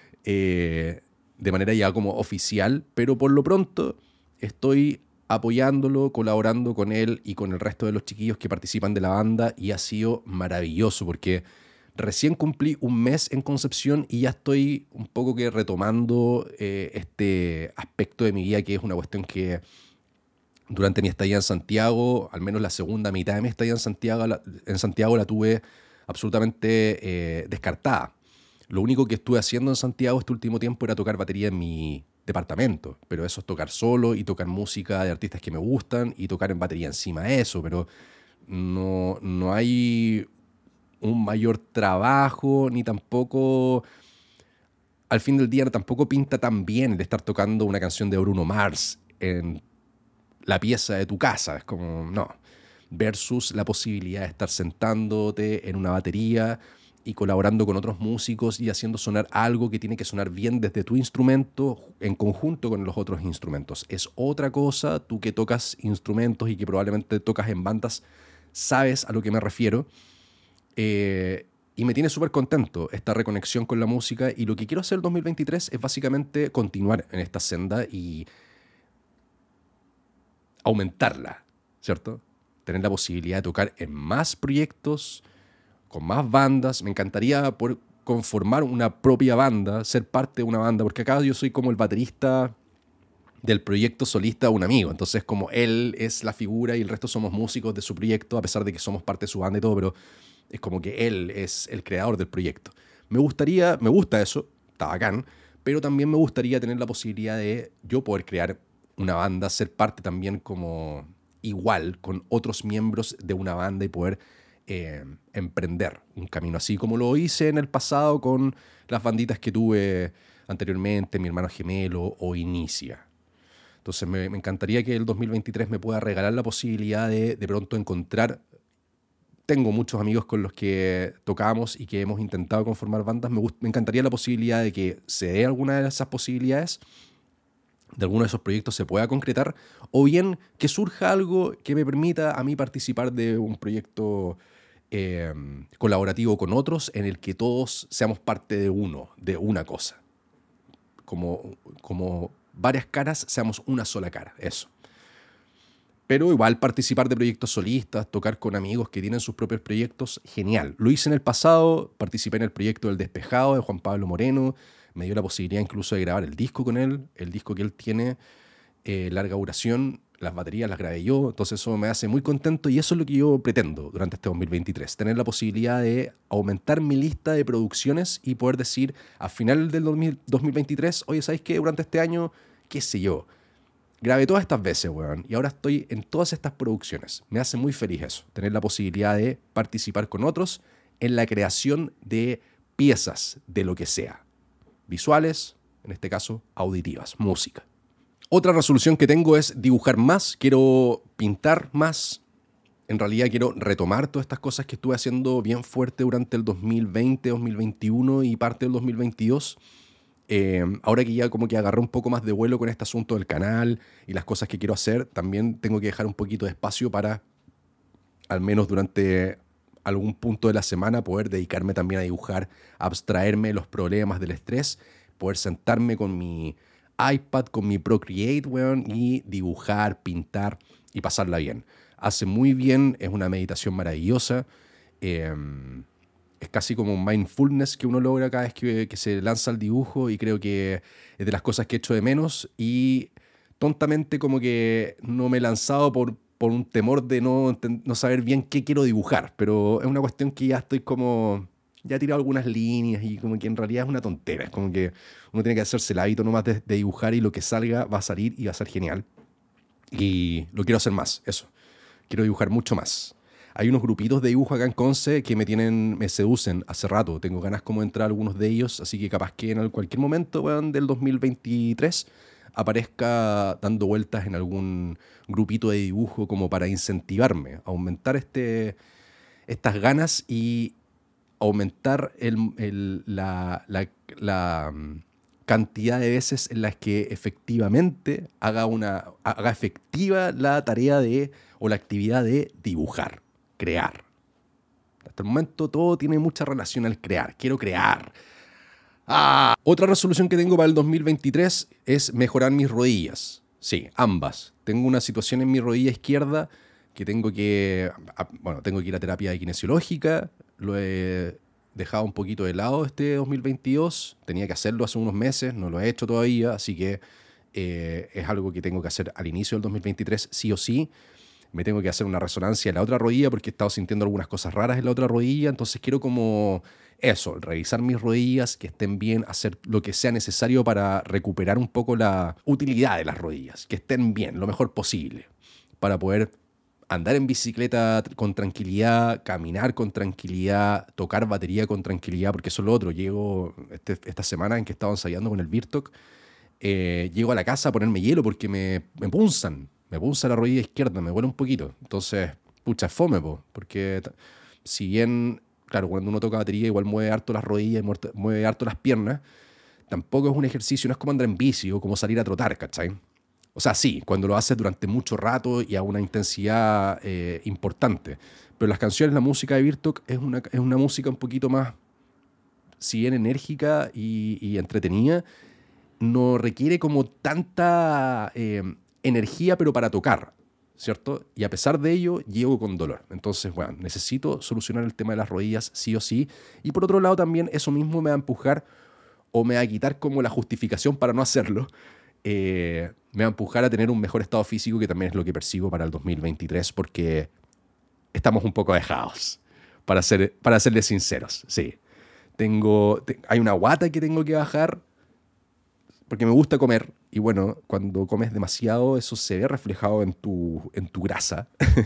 de manera ya como oficial, pero por lo pronto estoy apoyándolo, colaborando con él y con el resto de los chiquillos que participan de la banda y ha sido maravilloso porque recién cumplí un mes en Concepción y ya estoy un poco que retomando este aspecto de mi vida que es una cuestión que durante mi estadía en Santiago, al menos la segunda mitad de mi estadía en Santiago la tuve absolutamente descartada. Lo único que estuve haciendo en Santiago este último tiempo era tocar batería en mi departamento, pero eso es tocar solo y tocar música de artistas que me gustan y tocar en batería encima de eso, pero no hay un mayor trabajo ni tampoco, al fin del día tampoco pinta tan bien el estar tocando una canción de Bruno Mars en la pieza de tu casa, es como, no, versus la posibilidad de estar sentándote en una batería y colaborando con otros músicos y haciendo sonar algo que tiene que sonar bien desde tu instrumento en conjunto con los otros instrumentos. Es otra cosa, tú que tocas instrumentos y que probablemente tocas en bandas, sabes a lo que me refiero. Y me tiene súper contento esta reconexión con la música y lo que quiero hacer el 2023 es básicamente continuar en esta senda y aumentarla, ¿cierto? Tener la posibilidad de tocar en más proyectos, con más bandas. Me encantaría poder conformar una propia banda, ser parte de una banda, porque acá yo soy como el baterista del proyecto solista de un amigo. Entonces, como él es la figura y el resto somos músicos de su proyecto, a pesar de que somos parte de su banda y todo, pero es como que él es el creador del proyecto. Me gusta eso, está bacán, pero también me gustaría tener la posibilidad de yo poder crear una banda, ser parte también como igual con otros miembros de una banda y poder emprender un camino así como lo hice en el pasado con las banditas que tuve anteriormente, Mi Hermano Gemelo o Inicia. Entonces me encantaría que el 2023 me pueda regalar la posibilidad de pronto encontrar. Tengo muchos amigos con los que tocamos y que hemos intentado conformar bandas. Me encantaría la posibilidad de que se dé alguna de esas posibilidades, de alguno de esos proyectos se pueda concretar, o bien que surja algo que me permita a mí participar de un proyecto colaborativo con otros en el que todos seamos parte de de una cosa. Como varias caras, seamos una sola cara, eso. Pero igual participar de proyectos solistas, tocar con amigos que tienen sus propios proyectos, genial. Lo hice en el pasado, participé en el proyecto del Despejado de Juan Pablo Moreno, me dio la posibilidad incluso de grabar el disco con él, el disco que él tiene, larga duración, las baterías las grabé yo, entonces eso me hace muy contento y eso es lo que yo pretendo durante este 2023, tener la posibilidad de aumentar mi lista de producciones y poder decir a final del 2023, oye, ¿sabéis qué? Durante este año, qué sé yo, grabé todas estas veces, weón, y ahora estoy en todas estas producciones. Me hace muy feliz eso, tener la posibilidad de participar con otros en la creación de piezas de lo que sea. Visuales, en este caso, auditivas, música. Otra resolución que tengo es dibujar más, quiero pintar más. En realidad quiero retomar todas estas cosas que estuve haciendo bien fuerte durante el 2020, 2021 y parte del 2022. Ahora que ya como que agarré un poco más de vuelo con este asunto del canal y las cosas que quiero hacer, también tengo que dejar un poquito de espacio para, al menos durante algún punto de la semana, poder dedicarme también a dibujar, abstraerme de los problemas del estrés, poder sentarme con mi iPad, con mi Procreate, weón, y dibujar, pintar y pasarla bien. Hace muy bien, es una meditación maravillosa. Es casi como un mindfulness que uno logra cada vez que se lanza el dibujo y creo que es de las cosas que echo de menos y tontamente como que no me he lanzado por un temor de no saber bien qué quiero dibujar, pero es una cuestión que ya estoy como, ya he tirado algunas líneas y como que en realidad es una tontera, es como que uno tiene que hacerse el hábito nomás de dibujar y lo que salga va a salir y va a ser genial. Y lo quiero hacer más, eso, quiero dibujar mucho más. Hay unos grupitos de dibujo acá en Conce que me seducen hace rato. Tengo ganas como de entrar a algunos de ellos, así que capaz que en cualquier momento, weón, del 2023 aparezca dando vueltas en algún grupito de dibujo como para incentivarme, aumentar estas ganas y aumentar cantidad de veces en las que efectivamente haga efectiva la tarea o la actividad de dibujar, crear. Hasta el momento todo tiene mucha relación al crear. Quiero crear. Otra resolución que tengo para el 2023 es mejorar mis rodillas. Sí, ambas. Tengo una situación en mi rodilla izquierda que tengo que ir a terapia kinesiológica. Lo he dejado un poquito de lado este 2022. Tenía que hacerlo hace unos meses, no lo he hecho todavía, así que es algo que tengo que hacer al inicio del 2023 sí o sí. Me tengo que hacer una resonancia en la otra rodilla porque he estado sintiendo algunas cosas raras en la otra rodilla, entonces quiero como eso, revisar mis rodillas, que estén bien, hacer lo que sea necesario para recuperar un poco la utilidad de las rodillas, que estén bien, lo mejor posible, para poder andar en bicicleta con tranquilidad, caminar con tranquilidad, tocar batería con tranquilidad, porque eso es lo otro. Llego esta semana en que estaba ensayando con el Virtoc, llego a la casa a ponerme hielo porque me punzan. Me punza la rodilla izquierda, me duele un poquito. Entonces, pucha, es fome, porque si bien, claro, cuando uno toca batería igual mueve harto las rodillas, mueve harto las piernas, tampoco es un ejercicio, no es como andar en bici o como salir a trotar, ¿cachai? O sea, sí, cuando lo haces durante mucho rato y a una intensidad importante. Pero las canciones, la música de Virtoc es una música un poquito más, si bien enérgica y entretenida, no requiere como tanta energía, pero para tocar, ¿cierto? Y a pesar de ello, llego con dolor. Entonces, bueno, necesito solucionar el tema de las rodillas sí o sí. Y por otro lado, también eso mismo me va a empujar o me va a quitar como la justificación para no hacerlo. Me va a empujar a tener un mejor estado físico, que también es lo que persigo para el 2023, porque estamos un poco dejados, para serles sinceros, sí. Hay una guata que tengo que bajar, porque me gusta comer, y bueno, cuando comes demasiado, eso se ve reflejado en tu grasa,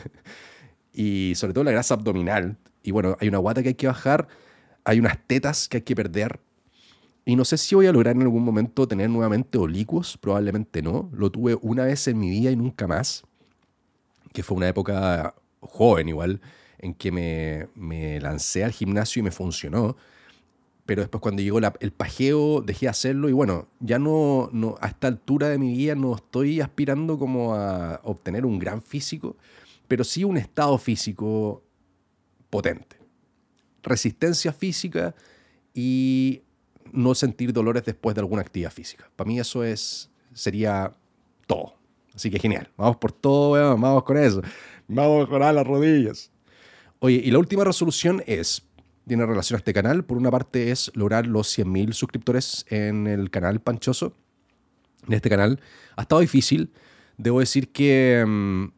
y sobre todo la grasa abdominal. Y bueno, hay una guata que hay que bajar, hay unas tetas que hay que perder, y no sé si voy a lograr en algún momento tener nuevamente oblicuos, probablemente no. Lo tuve una vez en mi vida y nunca más, que fue una época joven igual, en que me lancé al gimnasio y me funcionó. Pero después cuando llegó el pajeo dejé de hacerlo y bueno, ya no, a esta altura de mi vida no estoy aspirando como a obtener un gran físico, pero sí un estado físico potente. Resistencia física y no sentir dolores después de alguna actividad física. Para mí eso sería todo. Así que genial. Vamos por todo, weón. Vamos con eso. Vamos a mejorar las rodillas. Oye, y la última resolución tiene relación a este canal. Por una parte es lograr los 100.000 suscriptores en el canal Panchoso. En este canal ha estado difícil. Debo decir que en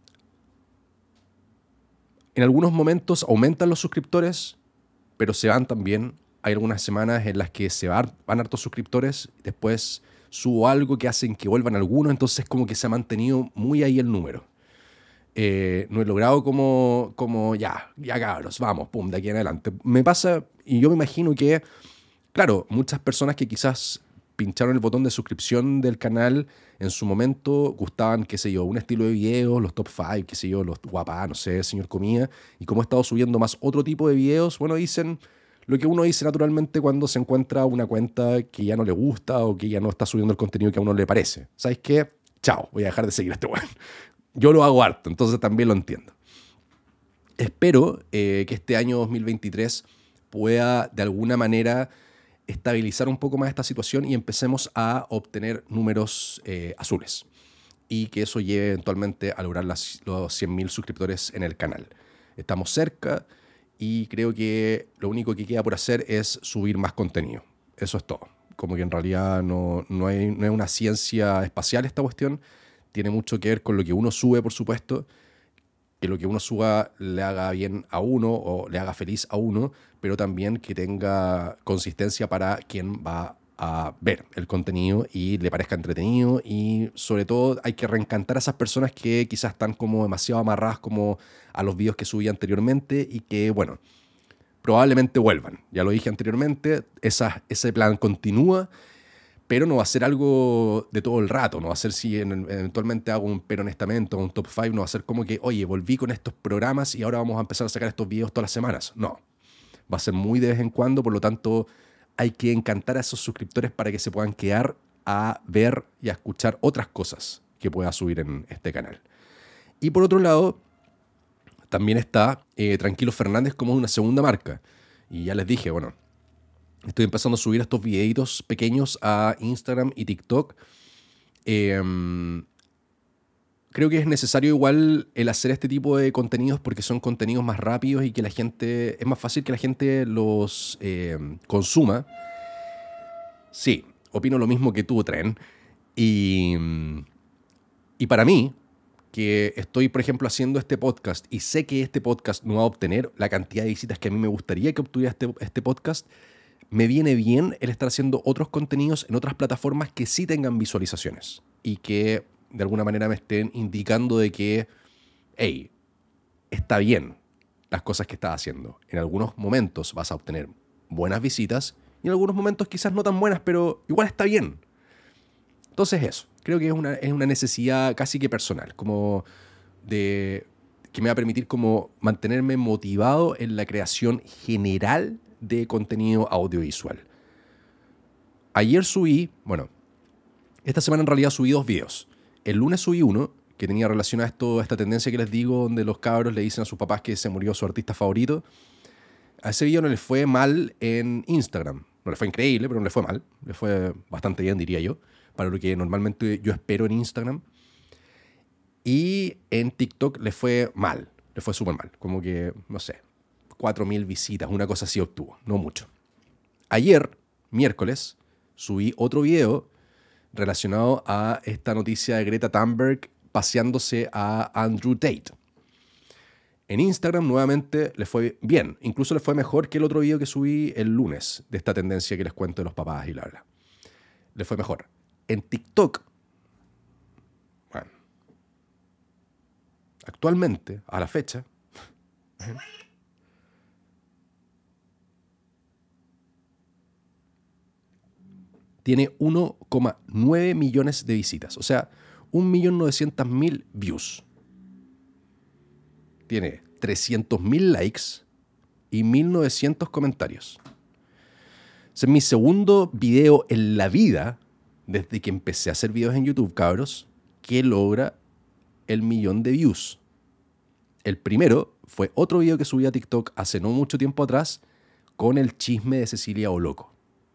algunos momentos aumentan los suscriptores, pero se van también. Hay algunas semanas en las que van hartos suscriptores, después subo algo que hacen que vuelvan algunos, entonces como que se ha mantenido muy ahí el número. No he logrado como ya cabros, vamos, pum, de aquí en adelante. Me pasa, y yo me imagino que, claro, muchas personas que quizás pincharon el botón de suscripción del canal en su momento gustaban, qué sé yo, un estilo de videos, los top 5, qué sé yo, los guapá, no sé, señor comida, y como he estado subiendo más otro tipo de videos, bueno, dicen lo que uno dice naturalmente cuando se encuentra una cuenta que ya no le gusta o que ya no está subiendo el contenido que a uno le parece. ¿Sabes qué? Chao, voy a dejar de seguir a este weón. Yo lo hago harto, entonces también lo entiendo. Espero que este año 2023 pueda de alguna manera estabilizar un poco más esta situación y empecemos a obtener números azules. Y que eso lleve eventualmente a lograr los 100.000 suscriptores en el canal. Estamos cerca. Y creo que lo único que queda por hacer es subir más contenido. Eso es todo. Como que en realidad no es una ciencia espacial esta cuestión. Tiene mucho que ver con lo que uno sube, por supuesto. Que lo que uno suba le haga bien a uno o le haga feliz a uno, pero también que tenga consistencia para quien va a ver el contenido y le parezca entretenido. Y sobre todo hay que reencantar a esas personas que quizás están como demasiado amarradas como a los videos que subí anteriormente y que, bueno, probablemente vuelvan. Ya lo dije anteriormente, ese plan continúa, pero no va a ser algo de todo el rato. No va a ser si eventualmente hago un pero honestamente o un top 5, no va a ser como que, oye, volví con estos programas y ahora vamos a empezar a sacar estos videos todas las semanas. No, va a ser muy de vez en cuando, por lo tanto hay que encantar a esos suscriptores para que se puedan quedar a ver y a escuchar otras cosas que pueda subir en este canal. Y por otro lado, también está Tranquilo Fernández como una segunda marca. Y ya les dije, bueno, estoy empezando a subir estos videitos pequeños a Instagram y TikTok. Creo que es necesario igual el hacer este tipo de contenidos porque son contenidos más rápidos y que la gente, es más fácil que la gente los consuma. Sí, opino lo mismo que tú, Tren. Y para mí, que estoy, por ejemplo, haciendo este podcast y sé que este podcast no va a obtener la cantidad de visitas que a mí me gustaría que obtuviera este podcast, me viene bien el estar haciendo otros contenidos en otras plataformas que sí tengan visualizaciones y que de alguna manera me estén indicando de que, hey, está bien las cosas que estás haciendo. En algunos momentos vas a obtener buenas visitas y en algunos momentos quizás no tan buenas, pero igual está bien. Entonces eso, creo que es una necesidad casi que personal, como de que me va a permitir como mantenerme motivado en la creación general de contenido audiovisual. Ayer subí, bueno, esta semana en realidad subí 2 videos. El lunes subí uno que tenía relación a esta tendencia que les digo, donde los cabros le dicen a sus papás que se murió su artista favorito. A ese video no le fue mal en Instagram. No le fue increíble, pero no le fue mal. Le fue bastante bien, diría yo, para lo que normalmente yo espero en Instagram. Y en TikTok le fue mal. Le fue súper mal. Como que, no sé, 4.000 visitas, una cosa así obtuvo. No mucho. Ayer, miércoles, subí otro video relacionado a esta noticia de Greta Thunberg paseándose a Andrew Tate. En Instagram nuevamente le fue bien, incluso le fue mejor que el otro video que subí el lunes de esta tendencia que les cuento de los papás y bla, bla. Le fue mejor. En TikTok, bueno, actualmente, a la fecha, tiene 1,9 millones de visitas, o sea, 1.900.000 views. Tiene 300.000 likes y 1.900 comentarios. Ese es mi segundo video en la vida, desde que empecé a hacer videos en YouTube, cabros, que logra el 1.000.000 de views. El primero fue otro video que subí a TikTok hace no mucho tiempo atrás con el chisme de Cecilia Oloco.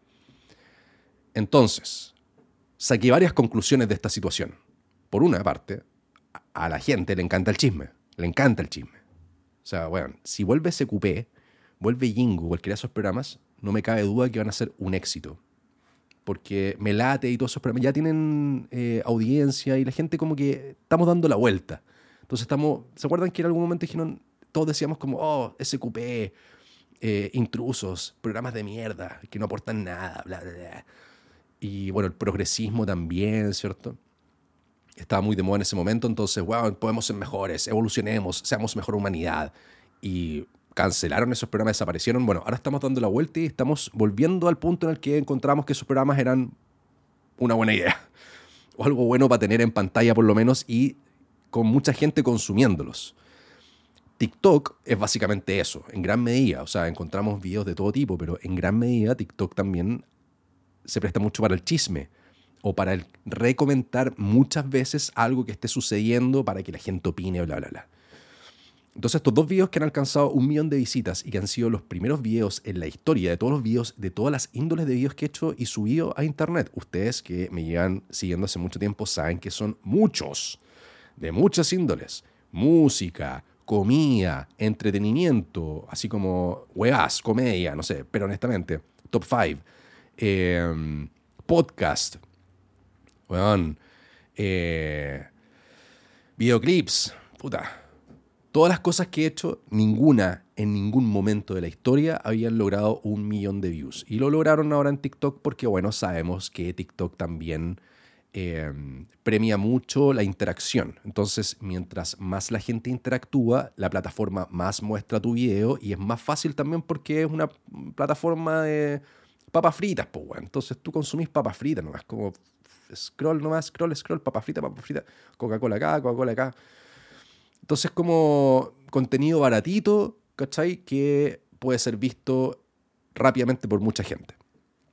Entonces, saqué varias conclusiones de esta situación. Por una parte, a la gente le encanta el chisme. Le encanta el chisme. O sea, bueno, si vuelve SQP, vuelve Jingo, cualquiera de esos programas, no me cabe duda que van a ser un éxito. Porque Me Late y todos esos programas ya tienen audiencia y la gente como que estamos dando la vuelta. Entonces ¿se acuerdan que en algún momento dijeron, todos decíamos como, oh, SQP, intrusos, programas de mierda, que no aportan nada, bla, bla, bla. Y bueno, el progresismo también, ¿cierto? Estaba muy de moda en ese momento, entonces, wow, podemos ser mejores, evolucionemos, seamos mejor humanidad. Y cancelaron esos programas, desaparecieron. Bueno, ahora estamos dando la vuelta y estamos volviendo al punto en el que encontramos que esos programas eran una buena idea. O algo bueno para tener en pantalla por lo menos y con mucha gente consumiéndolos. TikTok es básicamente eso, en gran medida. O sea, encontramos videos de todo tipo, pero en gran medida TikTok también se presta mucho para el chisme o para el recomentar muchas veces algo que esté sucediendo para que la gente opine, bla, bla, bla. Entonces, estos 2 videos que han alcanzado 1.000.000 de visitas y que han sido los primeros videos en la historia de todos los videos, de todas las índoles de videos que he hecho y subido a internet. Ustedes que me llevan siguiendo hace mucho tiempo saben que son muchos, de muchas índoles. Música, comida, entretenimiento, así como weás, comedia, no sé, pero honestamente, top 5. Podcast, bueno, videoclips, puta. Todas las cosas que he hecho, ninguna en ningún momento de la historia habían logrado 1.000.000 de views. Y lo lograron ahora en TikTok porque, bueno, sabemos que TikTok también premia mucho la interacción. Entonces, mientras más la gente interactúa, la plataforma más muestra tu video y es más fácil también porque es una plataforma de papas fritas, pues, bueno. Entonces tú consumís papas fritas nomás, como scroll nomás, scroll, papas fritas, Coca-Cola acá. Entonces como contenido baratito, ¿cachai? Que puede ser visto rápidamente por mucha gente.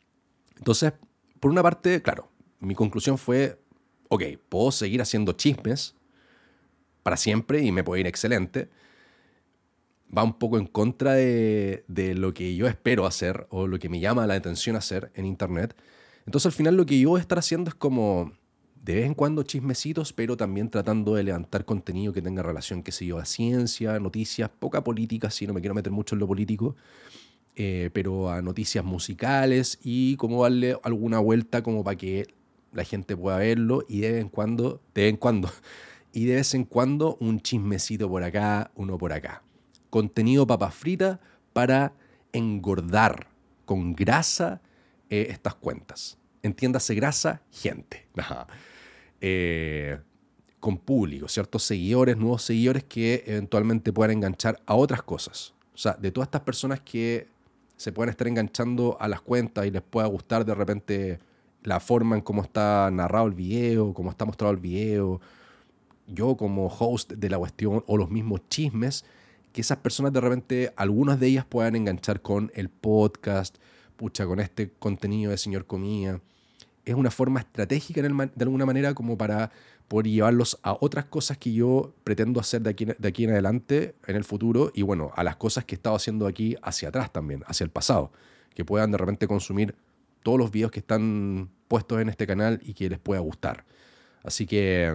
Entonces, por una parte, claro, mi conclusión fue, ok, puedo seguir haciendo chismes para siempre y me puede ir excelente. Va un poco en contra de lo que yo espero hacer o lo que me llama la atención hacer en Internet. Entonces, al final, lo que yo voy a estar haciendo es como, de vez en cuando, chismecitos, pero también tratando de levantar contenido que tenga relación, qué sé yo, a ciencia, noticias, poca política, si no me quiero meter mucho en lo político, pero a noticias musicales y como darle alguna vuelta como para que la gente pueda verlo y y de vez en cuando un chismecito por acá, uno por acá. Contenido papas fritas para engordar con grasa estas cuentas. Entiéndase grasa, gente. Ajá. Con público, ciertos seguidores, nuevos seguidores que eventualmente puedan enganchar a otras cosas. O sea, de todas estas personas que se puedan estar enganchando a las cuentas y les pueda gustar de repente la forma en cómo está narrado el video, cómo está mostrado el video, yo como host de la cuestión o los mismos chismes, que esas personas de repente, algunas de ellas puedan enganchar con el podcast, pucha, con este contenido de Señor Comía. Es una forma estratégica de alguna manera como para poder llevarlos a otras cosas que yo pretendo hacer de aquí en adelante, en el futuro, y bueno, a las cosas que he estado haciendo aquí hacia atrás también, hacia el pasado, que puedan de repente consumir todos los videos que están puestos en este canal y que les pueda gustar. Así que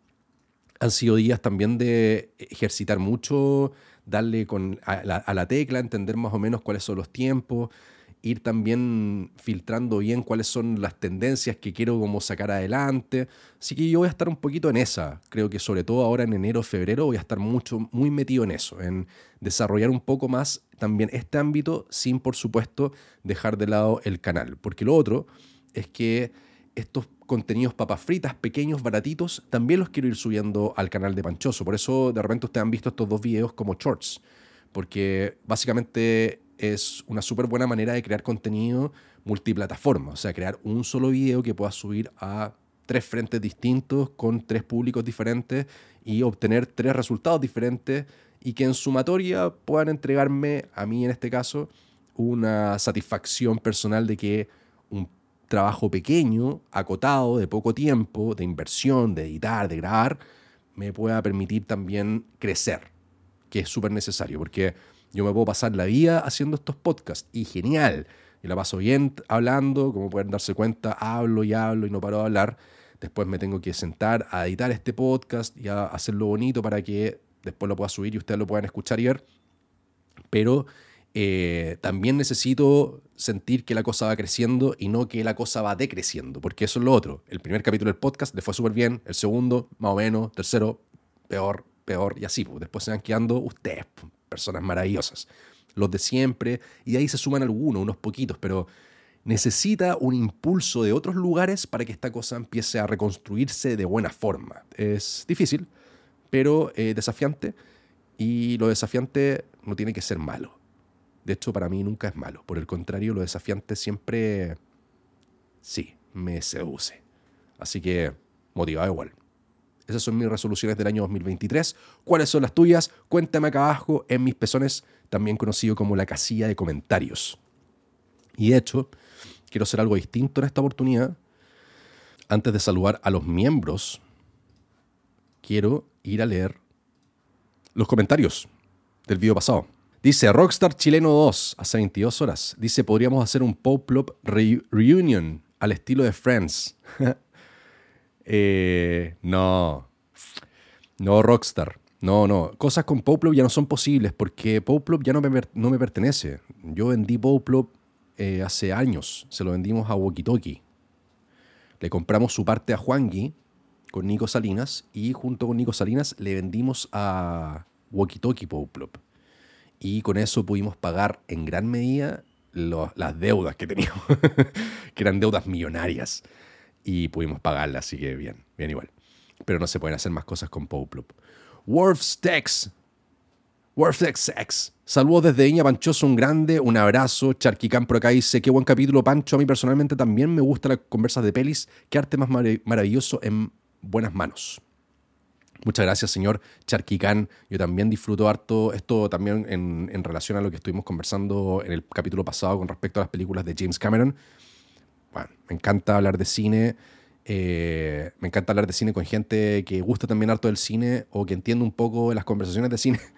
han sido días también de ejercitar mucho, darle a la tecla, entender más o menos cuáles son los tiempos, ir también filtrando bien cuáles son las tendencias que quiero como sacar adelante. Así que yo voy a estar un poquito en esa. Creo que sobre todo ahora en enero, febrero voy a estar muy metido en eso, en desarrollar un poco más también este ámbito sin, por supuesto, dejar de lado el canal. Porque lo otro es que estos contenidos papas fritas, pequeños, baratitos, también los quiero ir subiendo al canal de Panchoso. Por eso de repente ustedes han visto estos dos videos como shorts, porque básicamente es una súper buena manera de crear contenido multiplataforma, o sea, crear un solo video que pueda subir a 3 frentes distintos con 3 públicos diferentes y obtener 3 resultados diferentes y que en sumatoria puedan entregarme, a mí en este caso, una satisfacción personal de que un trabajo pequeño, acotado, de poco tiempo, de inversión, de editar, de grabar, me pueda permitir también crecer, que es súper necesario, porque yo me puedo pasar la vida haciendo estos podcasts y genial, y la paso bien hablando, como pueden darse cuenta, hablo y no paro de hablar. Después me tengo que sentar a editar este podcast y a hacerlo bonito para que después lo pueda subir y ustedes lo puedan escuchar y ver. Pero también necesito sentir que la cosa va creciendo y no que la cosa va decreciendo, porque eso es lo otro. El primer capítulo del podcast le fue súper bien, el segundo, más o menos, tercero, peor, y así. Pues. Después se van quedando ustedes, personas maravillosas, los de siempre, y de ahí se suman algunos, unos poquitos, pero necesita un impulso de otros lugares para que esta cosa empiece a reconstruirse de buena forma. Es difícil, pero desafiante, y lo desafiante no tiene que ser malo. De hecho, para mí nunca es malo. Por el contrario, lo desafiante siempre, sí, me seduce. Así que, motivado igual. Esas son mis resoluciones del año 2023. ¿Cuáles son las tuyas? Cuéntame acá abajo en mis pezones, también conocido como la casilla de comentarios. Y de hecho, quiero hacer algo distinto en esta oportunidad. Antes de saludar a los miembros, quiero ir a leer los comentarios del video pasado. Dice Rockstar Chileno 2, hace 22 horas. Dice, podríamos hacer un Poplop reunion al estilo de Friends. No, Rockstar. No. Cosas con Poplop ya no son posibles porque Poplop ya no me pertenece. Yo vendí Poplop hace años. Se lo vendimos a Walkie Le compramos su parte a Juangui con Nico Salinas y junto con Nico Salinas le vendimos a Walkie Poplop. Y con eso pudimos pagar en gran medida las deudas que teníamos, que eran deudas millonarias. Y pudimos pagarlas, así que bien igual. Pero no se pueden hacer más cosas con Poplop. Worfstex X. Saludos desde Iña Panchoso, un grande, un abrazo. Charquicán por acá dice, qué buen capítulo, Pancho. A mí personalmente también me gustan las conversas de pelis. Qué arte más maravilloso en buenas manos. Muchas gracias, señor Charquicán. Yo también disfruto harto esto también en relación a lo que estuvimos conversando en el capítulo pasado con respecto a las películas de James Cameron. bueno, me encanta hablar de cine. Me encanta hablar de cine con gente que gusta también harto del cine o que entiende un poco de las conversaciones de cine.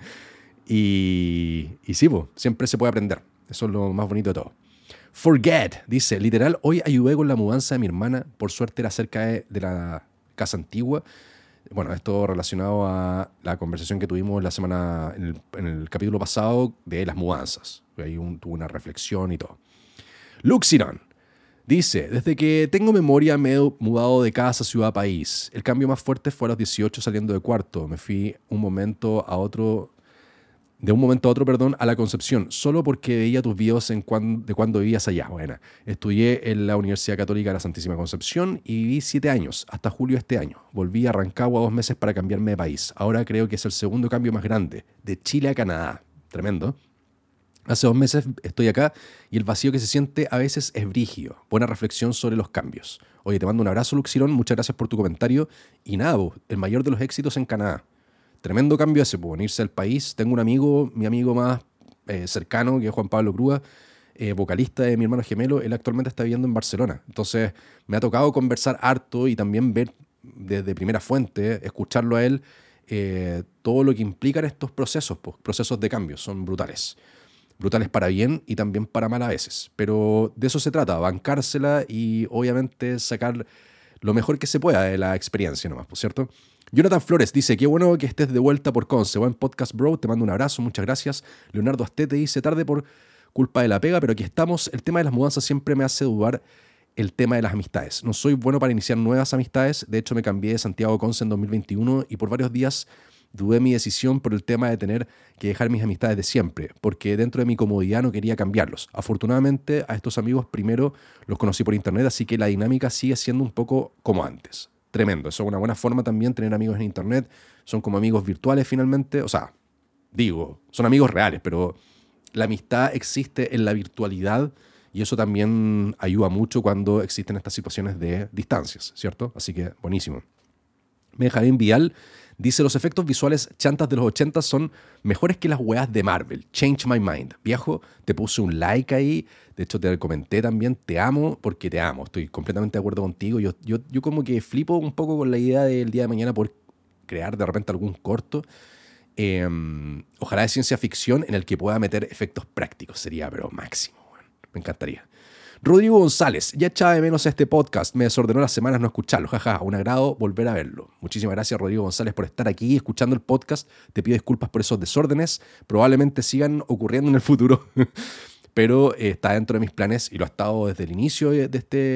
Y sí, po, siempre se puede aprender. Eso es lo más bonito de todo. Forget, dice, literal, hoy ayudé con la mudanza de mi hermana. Por suerte era cerca de la casa antigua. Bueno, esto relacionado a la conversación que tuvimos la semana, en el capítulo pasado de las mudanzas. Ahí tuvo una reflexión y todo. Luxiron dice, desde que tengo memoria me he mudado de casa, ciudad, país. El cambio más fuerte fue a los 18 saliendo de cuarto. Me fui de un momento a otro, perdón, a la Concepción, solo porque veía tus videos de cuando vivías allá. Bueno, estudié en la Universidad Católica de la Santísima Concepción y viví 7 años, hasta julio de este año. Volví a Rancagua 2 meses para cambiarme de país. Ahora creo que es el segundo cambio más grande, de Chile a Canadá. Tremendo. Hace 2 meses estoy acá y el vacío que se siente a veces es brígido. Buena reflexión sobre los cambios. Oye, te mando un abrazo, Luxirón. Muchas gracias por tu comentario. Y nada, el mayor de los éxitos en Canadá. Tremendo cambio ese, pues, irse al país. Tengo un amigo, mi amigo más cercano, que es Juan Pablo Crúa, vocalista de Mi Hermano Gemelo. Él actualmente está viviendo en Barcelona. Entonces, me ha tocado conversar harto y también ver desde primera fuente, escucharlo a él, todo lo que implican estos procesos, pues, procesos de cambio. Son brutales. Brutales para bien y también para mal a veces. Pero de eso se trata, bancársela y obviamente sacar lo mejor que se pueda de la experiencia nomás, ¿por cierto? Jonathan Flores dice, qué bueno que estés de vuelta por Conce. Buen podcast, bro. Te mando un abrazo, muchas gracias. Leonardo Astete dice, tarde por culpa de la pega, pero aquí estamos. El tema de las mudanzas siempre me hace dudar el tema de las amistades. No soy bueno para iniciar nuevas amistades. De hecho, me cambié de Santiago a Conce en 2021 y por varios días dudé mi decisión por el tema de tener que dejar mis amistades de siempre, porque dentro de mi comodidad no quería cambiarlos. Afortunadamente, a estos amigos primero los conocí por internet, así que la dinámica sigue siendo un poco como antes. Tremendo, eso es una buena forma también tener amigos en internet, son como amigos virtuales finalmente, o sea, digo, son amigos reales, pero la amistad existe en la virtualidad y eso también ayuda mucho cuando existen estas situaciones de distancias, ¿cierto? Así que buenísimo. Benjamín Vial dice, los efectos visuales chantas de los 80 son mejores que las weas de Marvel. Change my mind. Viejo, te puse un like ahí. De hecho, te comenté también, te amo porque te amo. Estoy completamente de acuerdo contigo. Yo como que flipo un poco con la idea del día de mañana por crear de repente algún corto. Ojalá de ciencia ficción en el que pueda meter efectos prácticos. Sería, pero máximo. Bueno, me encantaría. Rodrigo González, ya echaba de menos este podcast, me desordenó las semanas no escucharlo, jaja, un agrado volver a verlo. Muchísimas gracias, Rodrigo González, por estar aquí escuchando el podcast. Te pido disculpas por esos desórdenes, probablemente sigan ocurriendo en el futuro, pero está dentro de mis planes y lo ha estado desde el inicio de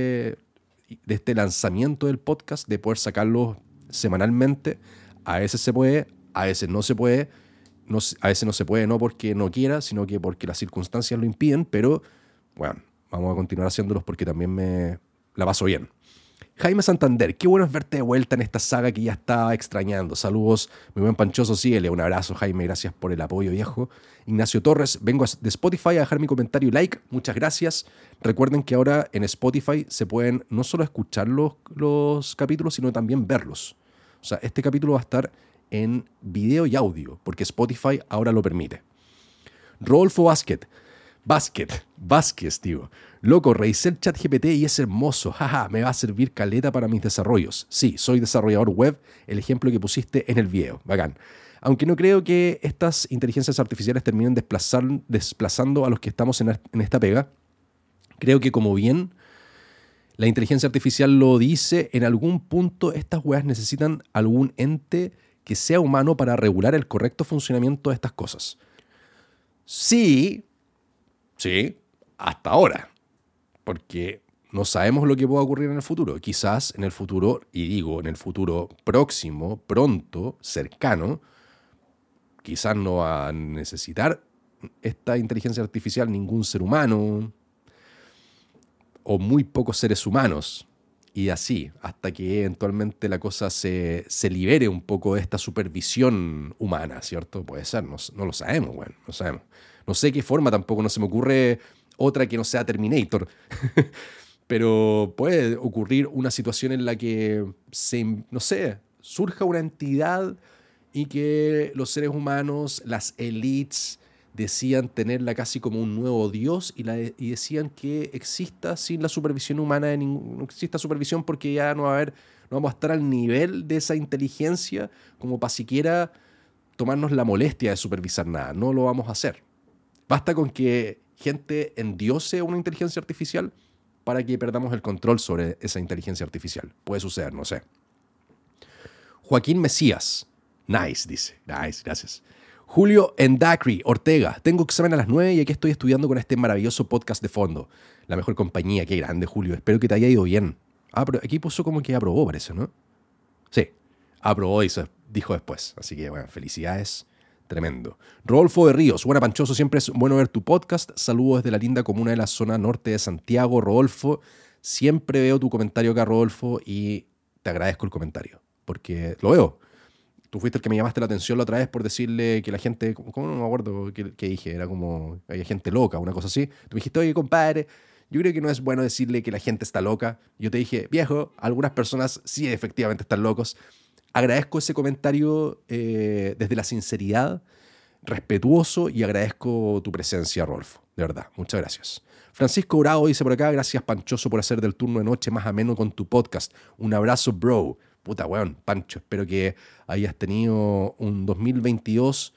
este lanzamiento del podcast, de poder sacarlo semanalmente. A veces se puede, a veces no se puede, a veces no se puede no porque no quiera, sino que porque las circunstancias lo impiden, pero bueno, vamos a continuar haciéndolos porque también me la paso bien. Jaime Santander, qué bueno es verte de vuelta en esta saga que ya estaba extrañando. Saludos, mi buen Panchoso, síguele. Un abrazo, Jaime, gracias por el apoyo, viejo. Ignacio Torres, vengo de Spotify a dejar mi comentario y like. Muchas gracias. Recuerden que ahora en Spotify se pueden no solo escuchar los capítulos, sino también verlos. O sea, este capítulo va a estar en video y audio, porque Spotify ahora lo permite. Rodolfo Vázquez, tío. Loco, revisé el chat GPT y es hermoso. Jaja, me va a servir caleta para mis desarrollos. Sí, soy desarrollador web, el ejemplo que pusiste en el video. Bacán. Aunque no creo que estas inteligencias artificiales terminen desplazando a los que estamos en esta pega, creo que como bien la inteligencia artificial lo dice, en algún punto estas weas necesitan algún ente que sea humano para regular el correcto funcionamiento de estas cosas. Sí, hasta ahora. Porque no sabemos lo que pueda ocurrir en el futuro. Quizás en el futuro, y digo en el futuro próximo, pronto, cercano, quizás no va a necesitar esta inteligencia artificial ningún ser humano o muy pocos seres humanos. Y así, hasta que eventualmente la cosa se libere un poco de esta supervisión humana, ¿cierto? Puede ser, no lo sabemos, bueno, no sabemos. No sé qué forma tampoco, no se me ocurre otra que no sea Terminator. Pero puede ocurrir una situación en la que, surja una entidad y que los seres humanos, las elites decían tenerla casi como un nuevo Dios y decían que exista sin la supervisión humana, no exista supervisión porque ya no vamos a estar al nivel de esa inteligencia como para siquiera tomarnos la molestia de supervisar nada. No lo vamos a hacer. Basta con que gente endiose una inteligencia artificial para que perdamos el control sobre esa inteligencia artificial. Puede suceder, no sé. Joaquín Mesías. Nice, dice. Nice, gracias. Julio Endacri Ortega. Tengo examen a las 9 y aquí estoy estudiando con este maravilloso podcast de fondo. La mejor compañía. Qué grande, Julio. Espero que te haya ido bien. Ah, pero aquí puso como que aprobó, parece, ¿no? Sí, aprobó y dijo después. Así que, bueno, felicidades. Tremendo. Rodolfo de Ríos. Buena, Panchoso. Siempre es bueno ver tu podcast. Saludos desde la linda comuna de la zona norte de Santiago. Rodolfo, siempre veo tu comentario acá, Rodolfo, y te agradezco el comentario. Porque lo veo. Tú fuiste el que me llamaste la atención la otra vez por decirle que la gente... ¿Cómo no me acuerdo qué dije? Era como... Hay gente loca, una cosa así. Tú me dijiste, oye, compadre, yo creo que no es bueno decirle que la gente está loca. Yo te dije, viejo, algunas personas sí efectivamente están locos. Agradezco ese comentario desde la sinceridad, respetuoso, y agradezco tu presencia, Rolfo. De verdad, muchas gracias. Francisco Bravo dice por acá, gracias, Panchoso, por hacer del turno de noche más ameno con tu podcast. Un abrazo, bro. Puta, weón, Pancho, espero que hayas tenido un 2022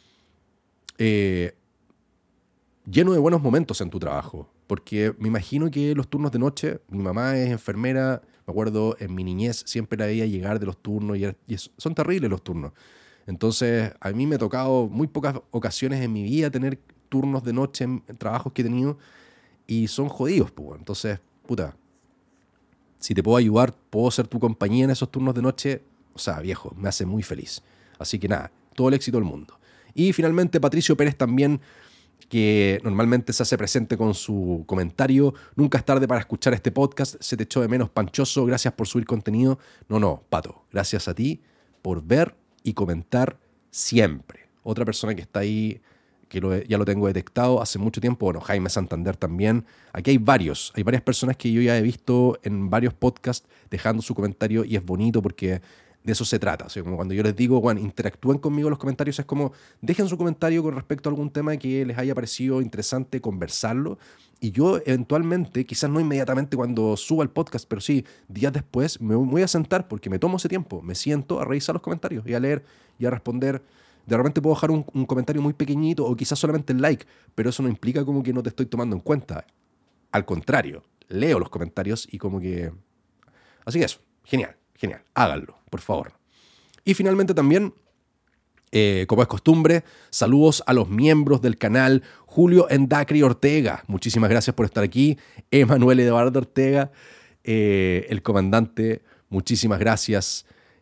lleno de buenos momentos en tu trabajo. Porque me imagino que los turnos de noche, mi mamá es enfermera, me acuerdo en mi niñez siempre la veía llegar de los turnos y son terribles los turnos. Entonces, a mí me ha tocado muy pocas ocasiones en mi vida tener turnos de noche en trabajos que he tenido y son jodidos, pues. Entonces, puta, si te puedo ayudar, puedo ser tu compañía en esos turnos de noche, o sea, viejo, me hace muy feliz. Así que nada, todo el éxito del mundo. Y finalmente, Patricio Pérez también, que normalmente se hace presente con su comentario. Nunca es tarde para escuchar este podcast. Se te echó de menos, Panchoso. Gracias por subir contenido. No, Pato. Gracias a ti por ver y comentar siempre. Otra persona que está ahí, que ya lo tengo detectado hace mucho tiempo. Bueno, Jaime Santander también. Aquí hay varias personas que yo ya he visto en varios podcasts dejando su comentario y es bonito porque de eso se trata. O sea, como cuando yo les digo, bueno, interactúen conmigo en los comentarios, es como dejen su comentario con respecto a algún tema que les haya parecido interesante conversarlo. Y yo eventualmente, quizás no inmediatamente cuando suba el podcast, pero sí, días después me voy a sentar porque me tomo ese tiempo. Me siento a revisar los comentarios y a leer y a responder. De repente puedo dejar un comentario muy pequeñito o quizás solamente el like, pero eso no implica como que no te estoy tomando en cuenta. Al contrario, leo los comentarios y como que... Así que eso, genial. Háganlo, por favor. Y finalmente también, como es costumbre, saludos a los miembros del canal. Julio Endacri Ortega, muchísimas gracias por estar aquí. Emanuel Eduardo Ortega, el comandante, muchísimas gracias.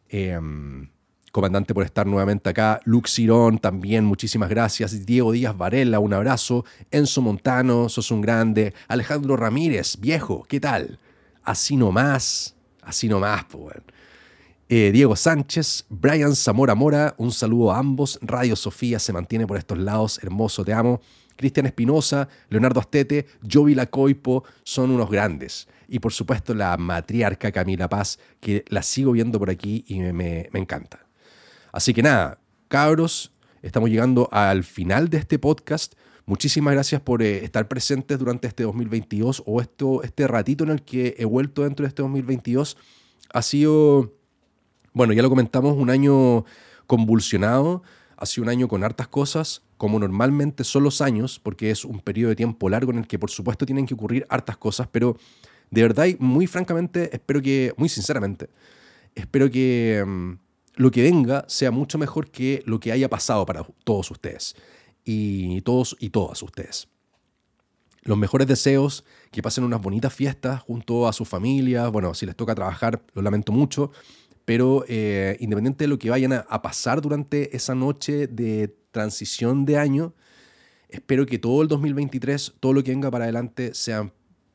Comandante, por estar nuevamente acá. Luxirón, también muchísimas gracias. Diego Díaz Varela, un abrazo. Enzo Montano, sos un grande. Alejandro Ramírez, viejo, ¿qué tal? Así nomás, pues bueno. Diego Sánchez, Brian Zamora Mora, un saludo a ambos. Radio Sofía se mantiene por estos lados, hermoso, te amo. Cristian Espinosa, Leonardo Astete, Jovi Lacoipo, son unos grandes. Y por supuesto la matriarca Camila Paz, que la sigo viendo por aquí y me encanta. Así que nada, cabros, estamos llegando al final de este podcast. Muchísimas gracias por estar presentes durante este 2022 o este ratito en el que he vuelto dentro de este 2022. Ha sido, bueno, ya lo comentamos, un año convulsionado, ha sido un año con hartas cosas, como normalmente son los años, porque es un periodo de tiempo largo en el que por supuesto tienen que ocurrir hartas cosas, pero de verdad y muy francamente, muy sinceramente, espero que lo que venga sea mucho mejor que lo que haya pasado para todos ustedes. Y todos y todas ustedes. Los mejores deseos, que pasen unas bonitas fiestas junto a sus familias. Bueno, si les toca trabajar, lo lamento mucho, pero independiente de lo que vayan a pasar durante esa noche de transición de año, espero que todo el 2023, todo lo que venga para adelante, sea,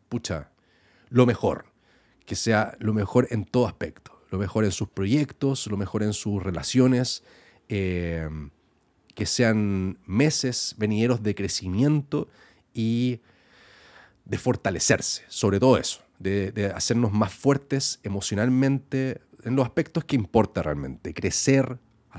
lo mejor. Que sea lo mejor en todo aspecto. Lo mejor en sus proyectos, lo mejor en sus relaciones, que sean meses venideros de crecimiento y de fortalecerse, sobre todo eso, de hacernos más fuertes emocionalmente en los aspectos que importa realmente, crecer,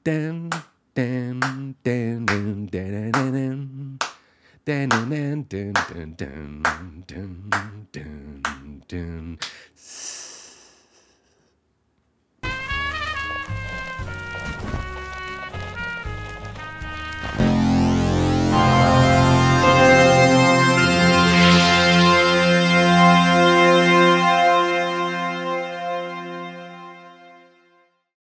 Ten, ten, ten, ten, ten, ten, ten, ten, ten, ten, ten, ten, ten, ten.